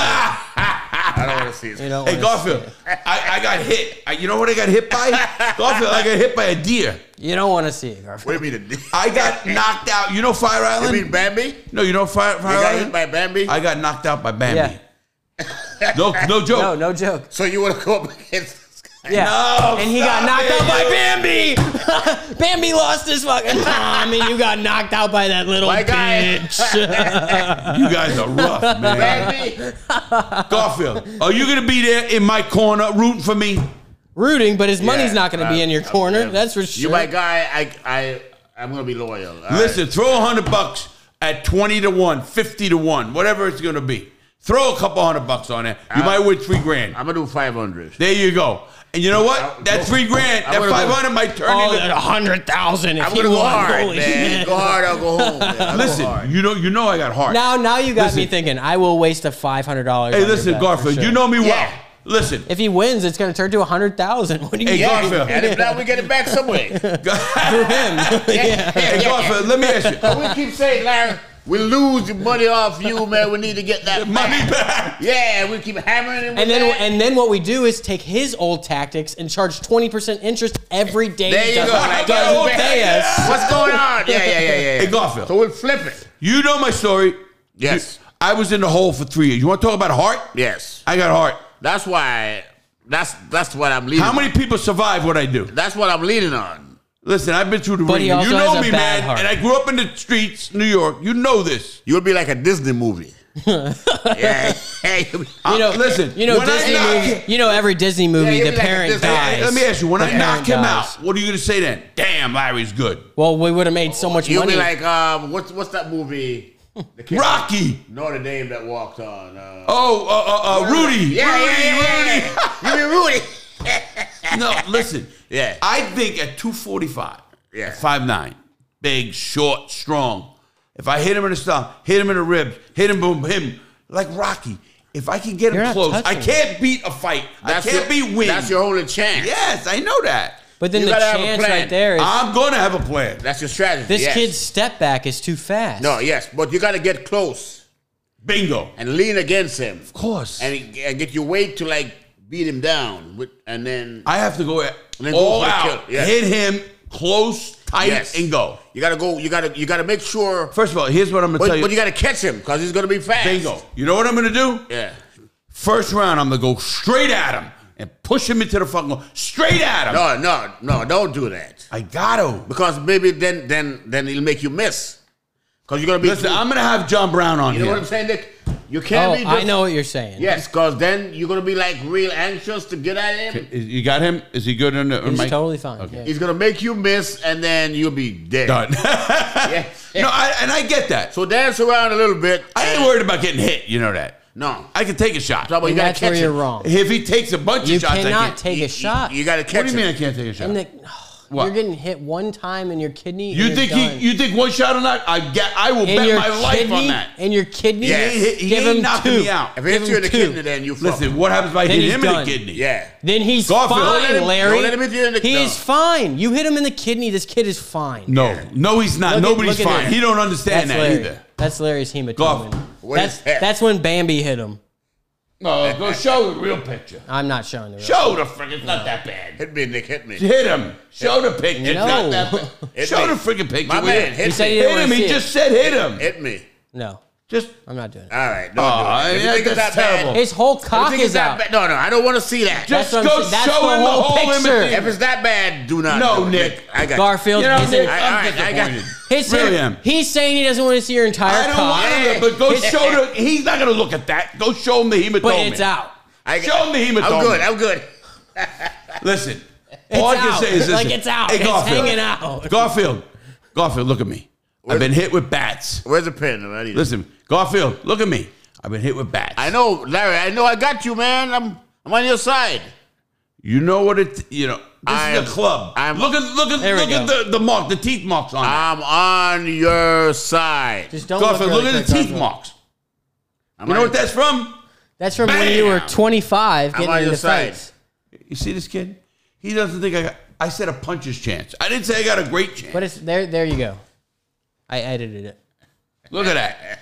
I don't want to see it. it. You don't Hey, wanna Garfield, see it. I, I got hit. I, you know what I got hit by? Garfield, I got hit by a deer. You don't want to see it, Garfield. What do you mean? I got knocked out. You know Fire You Island? mean Bambi? no, you know Fire, You Fire got hit Island? by Bambi? I got knocked out by Bambi. Yeah. No, no joke. No, no joke. So you want to go up against this guy? Yeah. No, and he got stop knocked it. out by Bambi. Bambi lost his fucking mom, and you got knocked out by that little My guy. bitch. You guys are rough, man. Baby. Garfield, are you going to be there in my corner rooting for me? Rooting, but his money's Yeah, not going to be uh, in your corner. uh, That's for sure. You my guy. I I I'm gonna be loyal. All Listen, right? throw a hundred bucks at twenty to one, fifty to one, whatever it's going to be. Throw a couple hundred bucks on it. You Uh, might win three grand. I'm gonna do five hundred. There you go. And you know what? I'll That go- three grand, I'm that gonna go- five hundred might turn Oh, into. a hundred thousand. I'm gonna go hard, man. Go hard, I'll go home. Man. I'll go Listen, hard. you know, you know, I got heart. Now, now you got Listen. me thinking. I will waste a five hundred dollars. hey, listen, Garfield, you know me well. Yeah. Listen, If he wins, it's going to turn to a hundred thousand. What do you Hey, think? Garfield. And if not, we get it back some way. Through him. Yeah. hey, Garfield, let me ask you. We keep saying, Larry, we lose the money off you, man. We need to get that Money back. back. Yeah, we keep hammering him. With And then, that. and then what we do is take his old tactics and charge twenty percent interest every day there he you does, go. Like, doesn't oh, pay man. us. What's going on? Yeah, yeah, yeah, yeah. yeah. Hey, Garfield. So we'll flip it. You know my story. Yes. You- I was in the hole for three years. You want to talk about heart? Yes. I got heart. That's why. That's that's what I'm leading. How many on. people survive what I do? That's what I'm leading on. Listen, I've been through the But he ring. also You know has a me, bad man. heart. And I grew up in the streets, New York. You know this. You'll be like a Disney movie. yeah. Hey, you'll be- You know, Uh, listen, You know when I Disney knock- movie. You know every Disney movie. Yeah, the you'll be like a parent Disney- dies. Hey, let me ask you, when The I knock parent him dies. out, what are you going to say then? Damn, Larry's good. Well, we would have made so much You'll money. be like, um, what's what's that movie? The kid- Rocky. Notre Dame that walked on. Uh, Oh, uh, uh, uh, Rudy. Yeah, Rudy, yeah, yeah, Rudy. yeah. You be Rudy. No, listen. Yeah. I think at two forty-five, Yeah. at five nine, big, short, strong. If I hit him in the stomach, hit him in the ribs, hit him, boom, him, like Rocky. If I can get You're him not close, I touching can't beat a fight. That's I can't your, beat win. That's your only chance. Yes, I know that. but then You the gotta have a chance plan. right there is I'm going to have a plan. That's your strategy. this yes. kid's step back is too fast. No, yes, but you got to get close Bingo. and lean against him, Of course. and, and get your weight to like beat him down, with, and then I have to go then go all for the out, kill, yes. hit him close, tight, yes, and go. You got to go. You got to you got to make sure. First of all, here's what I'm going to But, tell you. but you got to catch him because he's going to be fast. Bingo. You know what I'm going to do? Yeah. First round, I'm going to go straight at him and push him into the fucking straight at him. No, no, no! Don't do that I got to. because maybe then then then he'll make you miss because you're going to be. Listen, I'm going to have John Brown on you know here. what I'm saying, Nick? You can't Oh, be. Just, I know what you're saying. Yes, because then you're going to be like real anxious to get at him. Is- You got him? Is he good in the He's mic? totally fine. Yeah. He's going to make you miss, and then you'll be dead. Done. Yeah. No, I, and I get that. So dance around a little bit. I ain't and- worried about getting hit. You know that. No. I can take a shot. So, but you And got that's to catch where you're him. wrong. If he takes a bunch You of shots, I cannot can't. take a shot. You, got to What catch do you mean I him. can't take a shot? And the, What? you're getting hit one time in your kidney. You and think you're he? done. You think one shot or not? I get. I will in bet your my life kidney, on that. In your kidney. Yeah. He ain't, he Give ain't him knocking two. me out. If it hits Give you in the him two. kidney, then you fuck. Listen, what happens if I Then hit he's him in done. the kidney? Yeah. Then he's Garfield, don't fine, let him- Larry. don't let him hit you in the- he's no. fine. You hit him in the kidney. This kid is fine. No, no, he's not. Look at- Nobody's look at fine. him. He don't understand That's that Larry. either. That's Larry's hematoma. Golf. What That's is that? that's when Bambi hit him. No, go show the real picture. I'm not showing the real. Show the frick. It's not that bad. Hit me, Nick. Hit me. Hit him. Show the picture. It's No. not that bad. Hit Show me. the freaking picture. My will man, you? hit He said me. he didn't Hit him. wanna He see just it. said hit him. Hit me. No, Just. I'm not doing it. All right. Don't Oh, do it. If you yeah, think it's that's that bad- terrible. His whole if you cock think it's is that out. bad- No, no, I don't want to see that. Just what I'm go saying. That's show the him the whole whole picture. image. If it's that bad, do not. No, do it. Nick. I got Garfield, You know, his, Nick, I- I'm I- I got- disappointed. his Really am. he's saying he doesn't want to see your entire I don't cock. want him, but go show the. He's not going to look at that. Go show him the hematoma. But it's out. I got- Show him the hematoma. I'm good. I'm good. Listen. It's all I can out. say is this. Like it's out. Hey, It's Garfield. hanging out. Garfield. Garfield, look at me. I've been hit with bats. Where's the pen? I need it. Listen, Garfield, look at me. I've been hit with bats. I know, Larry. I know. I got you, man. I'm. I'm on your side. You know what it? You know, this I'm- is a club. I'm- look at look at There we look at go. the, the mark, the teeth marks on it. I'm on your side. Just don't Garfield, look, look really at the quick, teeth Garfield. marks. I'm You know on what your- that's from? That's from when you were Bam. twenty-five I'm getting on your into side. fights. You see this kid? He doesn't think I got. I said a puncher's chance. I didn't say I got a great chance. But it's there. There you go. I edited it. Look at that.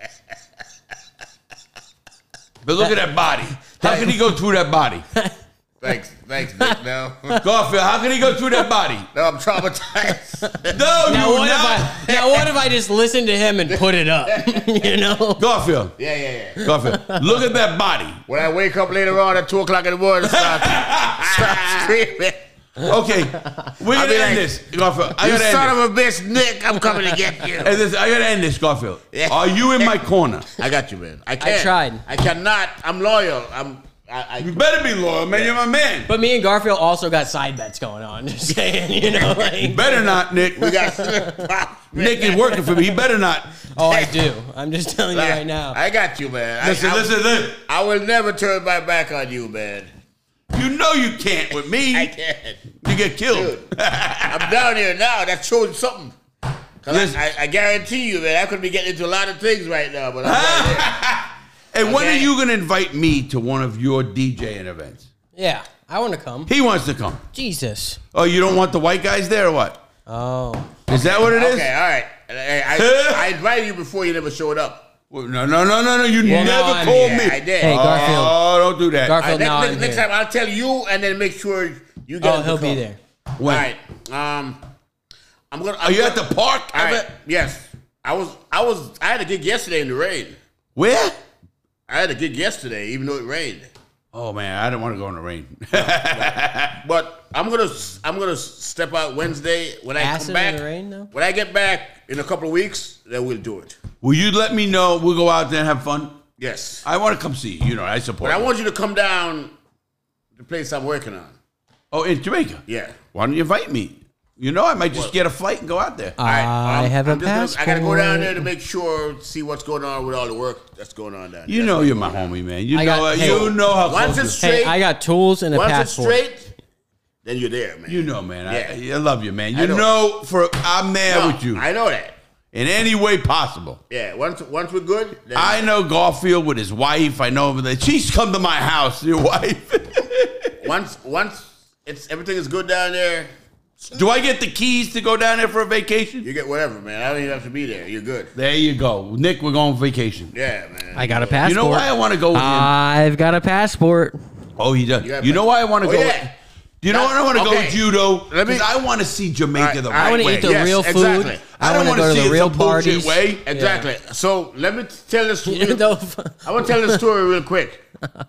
But look at that body. How can he go through that body? Thanks, thanks, Nick. No, Garfield, how can he go through that body? no, I'm traumatized. No, Now you what, if not. I, now what if I just listen to him and put it up? You know? Garfield, yeah, yeah, yeah. Garfield, look at that body. When I wake up later on at two o'clock in the morning, start, start screaming. Okay, we're I'll gonna be end like, this, Garfield. I You gotta son end of a bitch, Nick! I'm coming to get you. this. Hey, listen, I gotta end this, Garfield. Yeah. Are you in my corner? I got you, man. I can't. tried. I cannot. I'm loyal. I'm. I, You I, better be loyal, man. You're my man. But me and Garfield also got side bets going on. Just saying, you know, like. Better not, Nick. we got. Nick is working for me. He better not. Oh, I do. I'm just telling you right now. I got you, man. Listen, I, I, listen, listen. I will never turn my back on you, man. You know you can't with me. I can't. You get killed. Dude, I'm down here now. That shows you something. 'Cause Listen. I, I, I guarantee you, man, I could be getting into a lot of things right now, but I'm right Hey, when are Okay. you going to invite me to one of your DJing events? Yeah, I want to come. He wants to come. Jesus. Oh, you don't want the white guys there or what? Oh. Is that what it there. is? Okay, all right. I, I, I invited you before you never showed up. Well, No, no, no, no, no. You Well, never no, I'm called Yeah, me. I did. Hey, Garfield. Oh, don't do that. All Garfield, right, now next, I'm next here. time I'll tell you and then make sure you get Oh, him to he'll be come. there. When? All right. Um, I'm gonna. I'm Are you gonna, at the park? All right. event? Yes. I was. I was. I had a gig yesterday in the rain. Where? I had a gig yesterday, even though it rained. Oh, man, I didn't want to go in the rain. But I'm gonna. I'm gonna step out Wednesday when I Acid come back. in the rain, though? When I get back in a couple of weeks, then we'll do it. Will you let me know? We'll go out there and have fun. Yes. I want to come see you. You know, I support But I you. want you to come down the place I'm working on. Oh, in Jamaica? Yeah. Why don't you invite me? You know, I might just What? get a flight and go out there. All right, I um, have a I'm just gonna- passport. I gotta go down there to make sure, see what's going on with all the work that's going on down there. You That's know what's you're my going on. homie, man. You I know got- uh, hey, you know how Once close it's you- Hey, straight, I got tools and a once passport. it's straight, then you're there, man. You know, man. I, Yeah. I love you, man. I You know. know, for I'm there No, with you I know that. in any way possible. Yeah. Once once we're good, then I know Garfield with his wife. I know that she's come to my house. Your wife. once once it's everything is good down there, Do I get the keys to go down there for a vacation? you get whatever, man. I don't even have to be there. You're good. There you go, Nick. We're going on vacation. Yeah, man. I got a passport. You know why I want to go with him? I've got a passport. Oh, he does. You got You know why I want to Oh, go? yeah. Do you know why I want to go Okay. with you though? Let me- Because I want to see Jamaica All right, the all right right. I want to way. eat the Yes, real food. exactly. I I don't want to wanna go to see the it real some bullshit parties. way. Exactly. So let me tell this. You know, I want to tell this story real quick.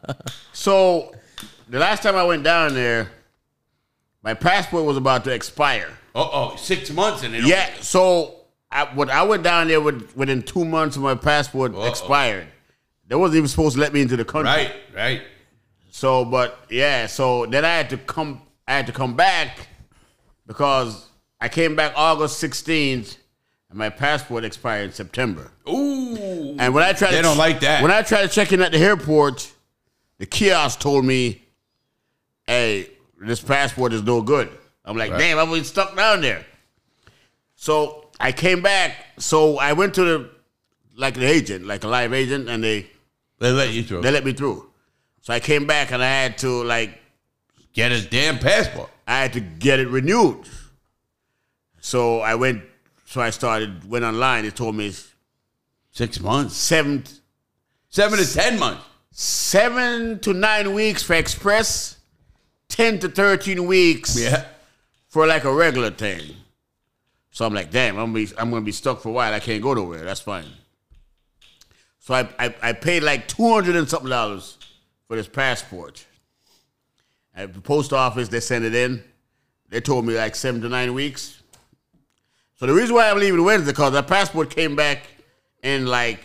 So the last time I went down there, my passport was about to expire. Uh oh, six months and it don't- Yeah, so I, when I went down there with, within two months of my passport Uh-oh. expired. They wasn't even supposed to let me into the country. Right, right. So, but yeah, so then I had to come. I had to come back because I came back August sixteenth, and my passport expired in September. Ooh. And when I tried, They to, don't like that. When I tried to check in at the airport, the kiosk told me, "Hey, this passport is no good." I'm like, Right. "Damn, I'm stuck down there." So I came back. So I went to the like an agent, like a live agent, and they They let you through. they let me through. So I came back and I had to like Get his damn passport. I had to get it renewed. So I went. So I started went online. It told me Six months. seven Seven to ten months. seven to nine weeks for express, ten to thirteen weeks Yeah. for like a regular thing. So I'm like, damn, I'm gonna be, I'm gonna be stuck for a while. I can't go nowhere. That's fine. So I I, I paid like two hundred and something dollars for this passport. At the post office, they sent it in. They told me like seven to nine weeks. So the reason why I'm leaving Wednesday because that passport came back in like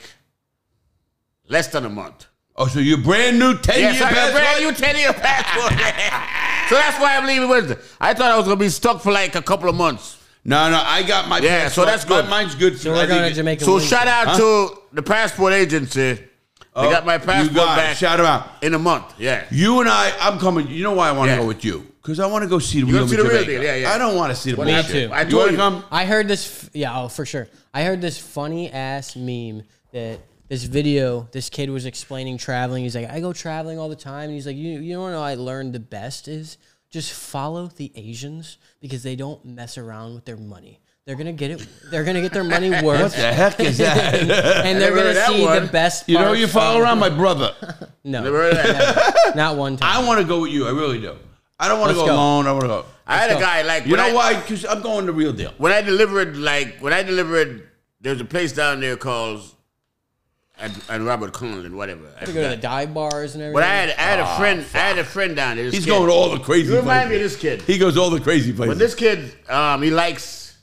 less than a month. Oh, so you're brand new ten Yes, year I got a passport? brand new ten-year passport. So that's why I'm leaving Wednesday. I thought I was gonna be stuck for like a couple of months. No, no, I got my Yeah, so passport. that's good. My- mine's good. so we're going to Jamaica. So Wednesday. shout out to the passport agency. They got my passport you got it. back Shout them out. in a month. Yeah. You and I, I'm coming. You know why I want to Yeah. go with you? Because I want to go see the You real wanna see the real Jamaica. deal, yeah, yeah. I don't want to see the Well, bullshit. Me too. I You want told to you. come? I heard this. Yeah, oh, for sure. I heard this funny ass meme that this video, this kid was explaining traveling. He's like, I go traveling all the time. And he's like, you, you don't know, I learned the best is just follow the Asians because they don't mess around with their money. They're gonna get it. They're gonna get their money worth. What the heck is that? and they're never gonna heard that see one. the best. You know, parts you follow of- around my brother. No, Never heard of that? never. Not one time. I want to go with you. I really do. I don't want to Let's go, go. alone. I want to go. I had Let's a go. guy like You when know I, why? Because I'm going the real deal. When I delivered, like when I delivered, there's a place down there called and, and Robert Conlon, whatever. I To go to the forgot. dive bars and everything. But I had I had a friend. I had a friend down there. this He's kid. going to all the crazy You remind me of places. this kid. He goes all the crazy places. But this kid, um, he likes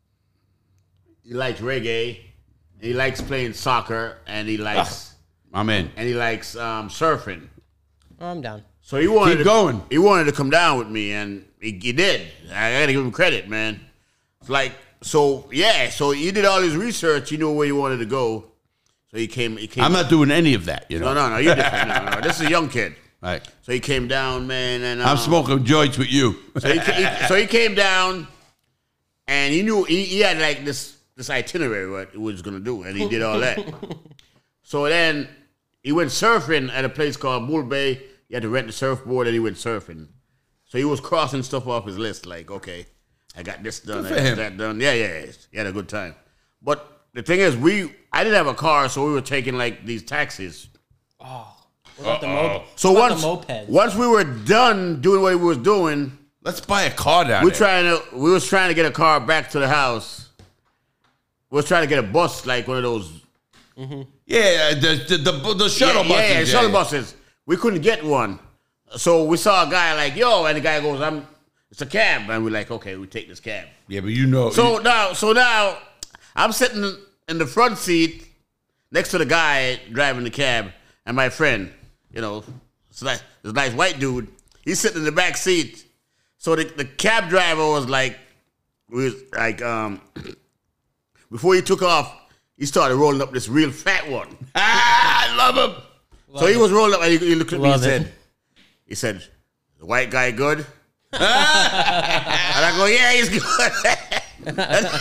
he likes reggae. He likes playing soccer, and he likes I'm in. and he likes um, surfing. Oh, I'm down. So he wanted Keep to, going. He wanted to come down with me, and he, he did. I got to give him credit, man. It's like so, yeah. So he did all his research. He knew where he wanted to go. So he came. He came. I'm not doing any of that, you know. No, no, no. You different. No, no. This is a young kid. Right. So he came down, man, and um, I'm smoking joints with you. So he, he, so he came down, and he knew he, he had like this this itinerary what he was gonna do, and he did all that. So then he went surfing at a place called Bull Bay. He had to rent the surfboard, and he went surfing. So he was crossing stuff off his list, like, okay, I got this done, Good I for got him. that done. Yeah, yeah, yeah. He had a good time. But the thing is, we I didn't have a car, so we were taking like these taxis. What about the, mo- So what about once the mopeds? once we were done doing what we was doing. Let's buy a car down We there. trying to we was trying to get a car back to the house. We was trying to get a bus, like one of those Yeah, the the, the, the shuttle yeah, buses. Yeah, yeah, yeah. shuttle buses. We couldn't get one. So we saw a guy like, yo, and the guy goes, I'm it's a cab. And we're like, okay, we take this cab. Yeah, but you know. So now so now I'm sitting in the front seat next to the guy driving the cab, and my friend, you know, it's like this nice white dude, he's sitting in the back seat. So the, the cab driver was like, was like, um, before he took off, he started rolling up this real fat one. ah, I love him. so he was rolling up, and he, he looked at me and Love it. said, he said, the white guy good? And I go, yeah, he's good.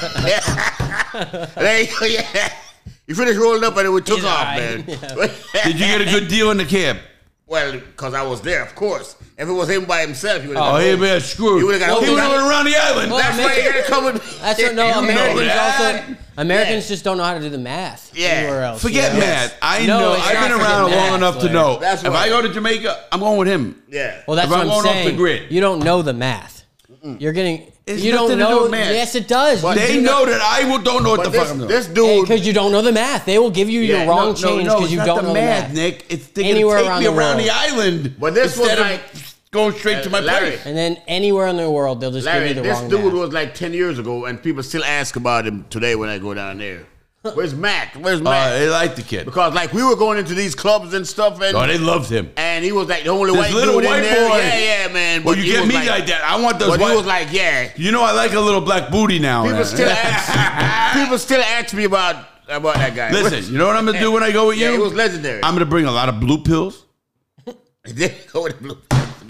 and then he go, yeah. He finished rolling up, and then we took He's off, all right. man. Did you get a good deal in the cab? Well, because I was there, of course. If it was him by himself, he would Oh, have he'd got been screwed. He would've got he home. would have went around the island. Well, That's why you gotta come with me. That's what, no, You know Americans that. also Americans just don't know how to do the math Yeah. anywhere else. Forget you know? math. I No, know. it's I've not been forget around math, long enough to Larry. know. That's if right. I go to Jamaica, I'm going with him. Yeah. Well, that's If what I'm I'm going off saying. the grid. You don't know the math. You're getting. It's you don't nothing to do know. with math. Yes, it does. But They do know not- that I will- don't know what But the this, fuck I'm doing. this dude, Because you don't know the math. They will give you Yeah, your wrong no, change no, because it's you not don't the know math, the math. Nick. It's they're Anywhere gonna take around me the around world. the island. But this was instead of like- going straight to my Larry. place. And then anywhere in the world, they'll just Larry, give you the this wrong dude math. was like ten years ago, and people still ask about him today when I go down there. Where's Matt? Where's Uh, Matt? they like the kid. Because like we were going into these clubs and stuff, and Oh, they loved him. and he was like the only This white little dude white in there. boy. Yeah, yeah, man. Well, But you he get was me like, that. I want those But white. he was like, yeah. You know, I like a little black booty now. People man. still ask. people still ask me about about that guy. Listen, you know what I'm gonna do when I go with Yeah, you? he was legendary. I'm gonna bring a lot of blue pills. He did go with the blue.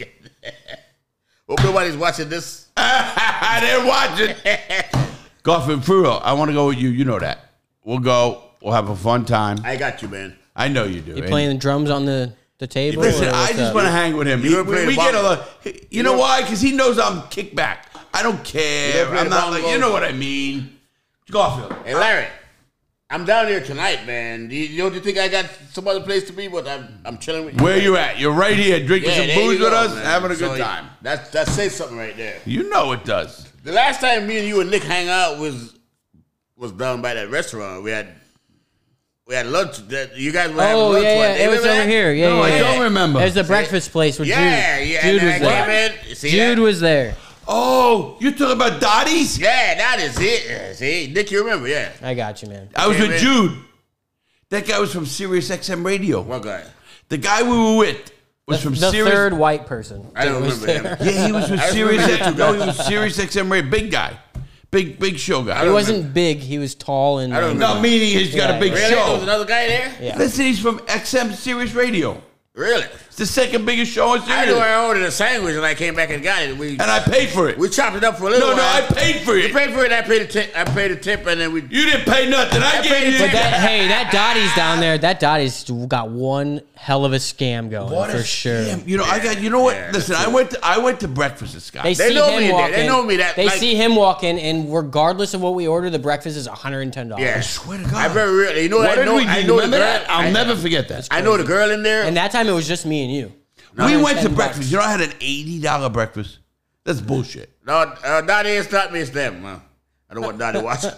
Hope nobody's watching this. I didn't watch it. Garfield, for real, I want to go with you. You know that. We'll go. We'll have a fun time. I got you, man. I know you do. You And- playing the drums on the, the table? Listen, or I what's just up? want to hang with him. You He- ever we play we the get a bongo? lot. You, You know know- why? Because he knows I'm kickback. I don't You care. ever play I'm the not like bongo? you know what I mean. Garfield. Hey, Larry, I'm down here tonight, man. You, you don't you think I got some other place to be? But I'm, I'm chilling with you. Where you at? You're right here drinking Yeah, some there booze you with go, us, man. having a So, good time. That that says something right there. You know it does. The last time me and you and Nick hang out was was down by that restaurant. We had we had lunch. That you guys were having Oh lunch yeah, one yeah. day. It was Remember over that? here. Yeah, No, yeah. I yeah. don't remember. There's the breakfast place with Yeah, Jude. yeah. Jude and was then I there. came in. See Jude that? was there. Oh, you talking about Dottie's? Yeah, that is it. Yeah, see, Nick, you remember? Yeah. I got you, man. I was Okay, with man. Jude. That guy was from Sirius X M Radio. What guy? The guy we were with was The, from the Sirius. third white person. I don't that was remember there. him. Yeah, he was with I just Sirius. remember X- the two no, he guys. was Sirius X M Radio. Big guy, big big show guy. He don't wasn't big. He was tall and. I don't and- remember. No, meaning he's got Yeah, a big Really? There was show. another guy there? Yeah. Listen, he's from X M Sirius Radio. Really? It's the second biggest show in I knew Sirius. I ordered a sandwich and I came back and got it. We And I paid for it. we chopped it up for a little No, no, while. I paid for You it. paid for it. I paid a tip. I paid a tip, and then we. You didn't pay nothing. I, I gave paid you. for But that, hey, that Dottie's down there. That Dottie's got one hell of a scam going What a for sure. scam. You know, I got. You know what? Yeah, Listen, that's I went. To, I went to breakfast at Scott. They, They see know him me in there. walk They in. know me that, They like- see him walk in, and regardless of what we order, the breakfast is one hundred ten dollars. Yeah, I swear to God. I very really. You know, What I did know. we do? I You know the remember girl. that? I'll I, never forget that. I know the girl in there. And that time it was just me and you. We went to ten breakfast. bucks. You know, I had an eighty dollar breakfast. That's bullshit. No, uh, Dottie, it's not me. It's them. Uh, I don't want Dottie watching.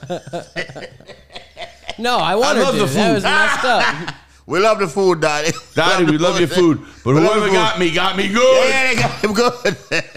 No, I wanted love to. the That food. was messed up. We love the food, Dottie. Dottie, we love your food, but We love whoever the got food. me got me good. Yeah, they got him good.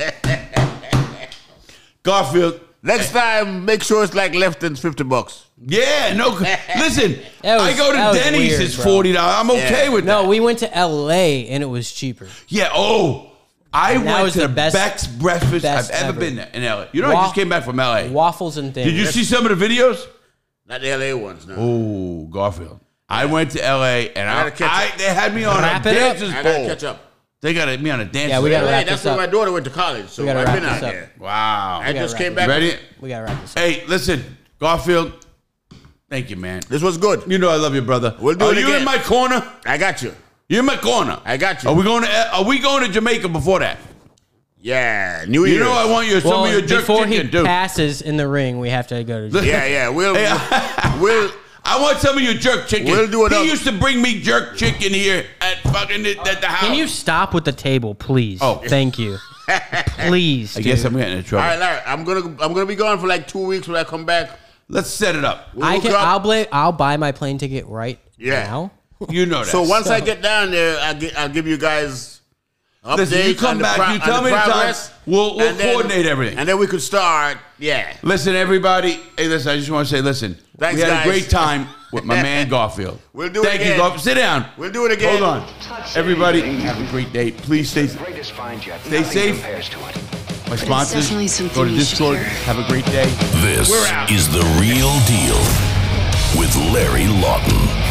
Garfield. Next time, make sure it's like less than fifty bucks. Yeah, no. Listen, That was- I go that to was Denny's. weird, It's bro. forty dollars. I'm okay Yeah. with No, that. we went to L A and it was cheaper. Yeah. Oh, I That went was to the the best- best breakfast best I've ever, ever. been there in L A. You know, I Wa- just came back from L A. Waffles and things. Did you see some of the videos? Not the L A ones, no. Oh, Garfield. I went to L A and I I, gotta catch I, up. they had me on Wrap a it up. dancer's I gotta bowl. catch up. They got me on a dancer's Yeah, we gotta bowl. wrap Hey, that's this where up. my daughter went to college, so We gotta I've wrap been this out up. there. Wow. I just wrap came this back. Ready? We gotta wrap this up. Hey, listen, Garfield. Thank you, man. This was good. You know I love you, brother. We'll do Are it you again. in my corner? I got you. You're in my corner. I got you. Are we going to? Are we going to Jamaica before that? Yeah, New You Year's. know I want you some Well, of your jerk before chicken he too. passes in the ring, we have to go to. Yeah, yeah. We'll, Hey, we'll, I want some of your jerk chicken. We'll do another- He used to bring me jerk chicken here at fucking the, at the house. Can you stop with the table, please? Oh. Thank you. Please. I guess dude. I'm getting in all trouble. right, Larry. I'm gonna, I'm gonna be gone for like two weeks when I come back. Let's set it up. We'll I hook can. up. I'll bla- I'll buy my plane ticket right Yeah. now. You know that. So once I get down there, I'll, get, I'll give you guys updates. Listen, you come on the back, pro- you on tell the me the time. progress, We'll- we'll and then- coordinate everything. and then we could start. Yeah. Listen, everybody. Hey, listen. I just want to say, listen. Thanks, we had guys. a great time with my man Garfield. We'll do it Thank you, again. Garfield. Sit down. We'll do it again. Hold on, everybody. Have a great day. Please stay. The greatest find yet. Stay Nothing safe. compares to it. My it's sponsors. definitely something Go to you should Discord. hear. Have a great day. This We're out. is The Real Deal with Larry Lawton.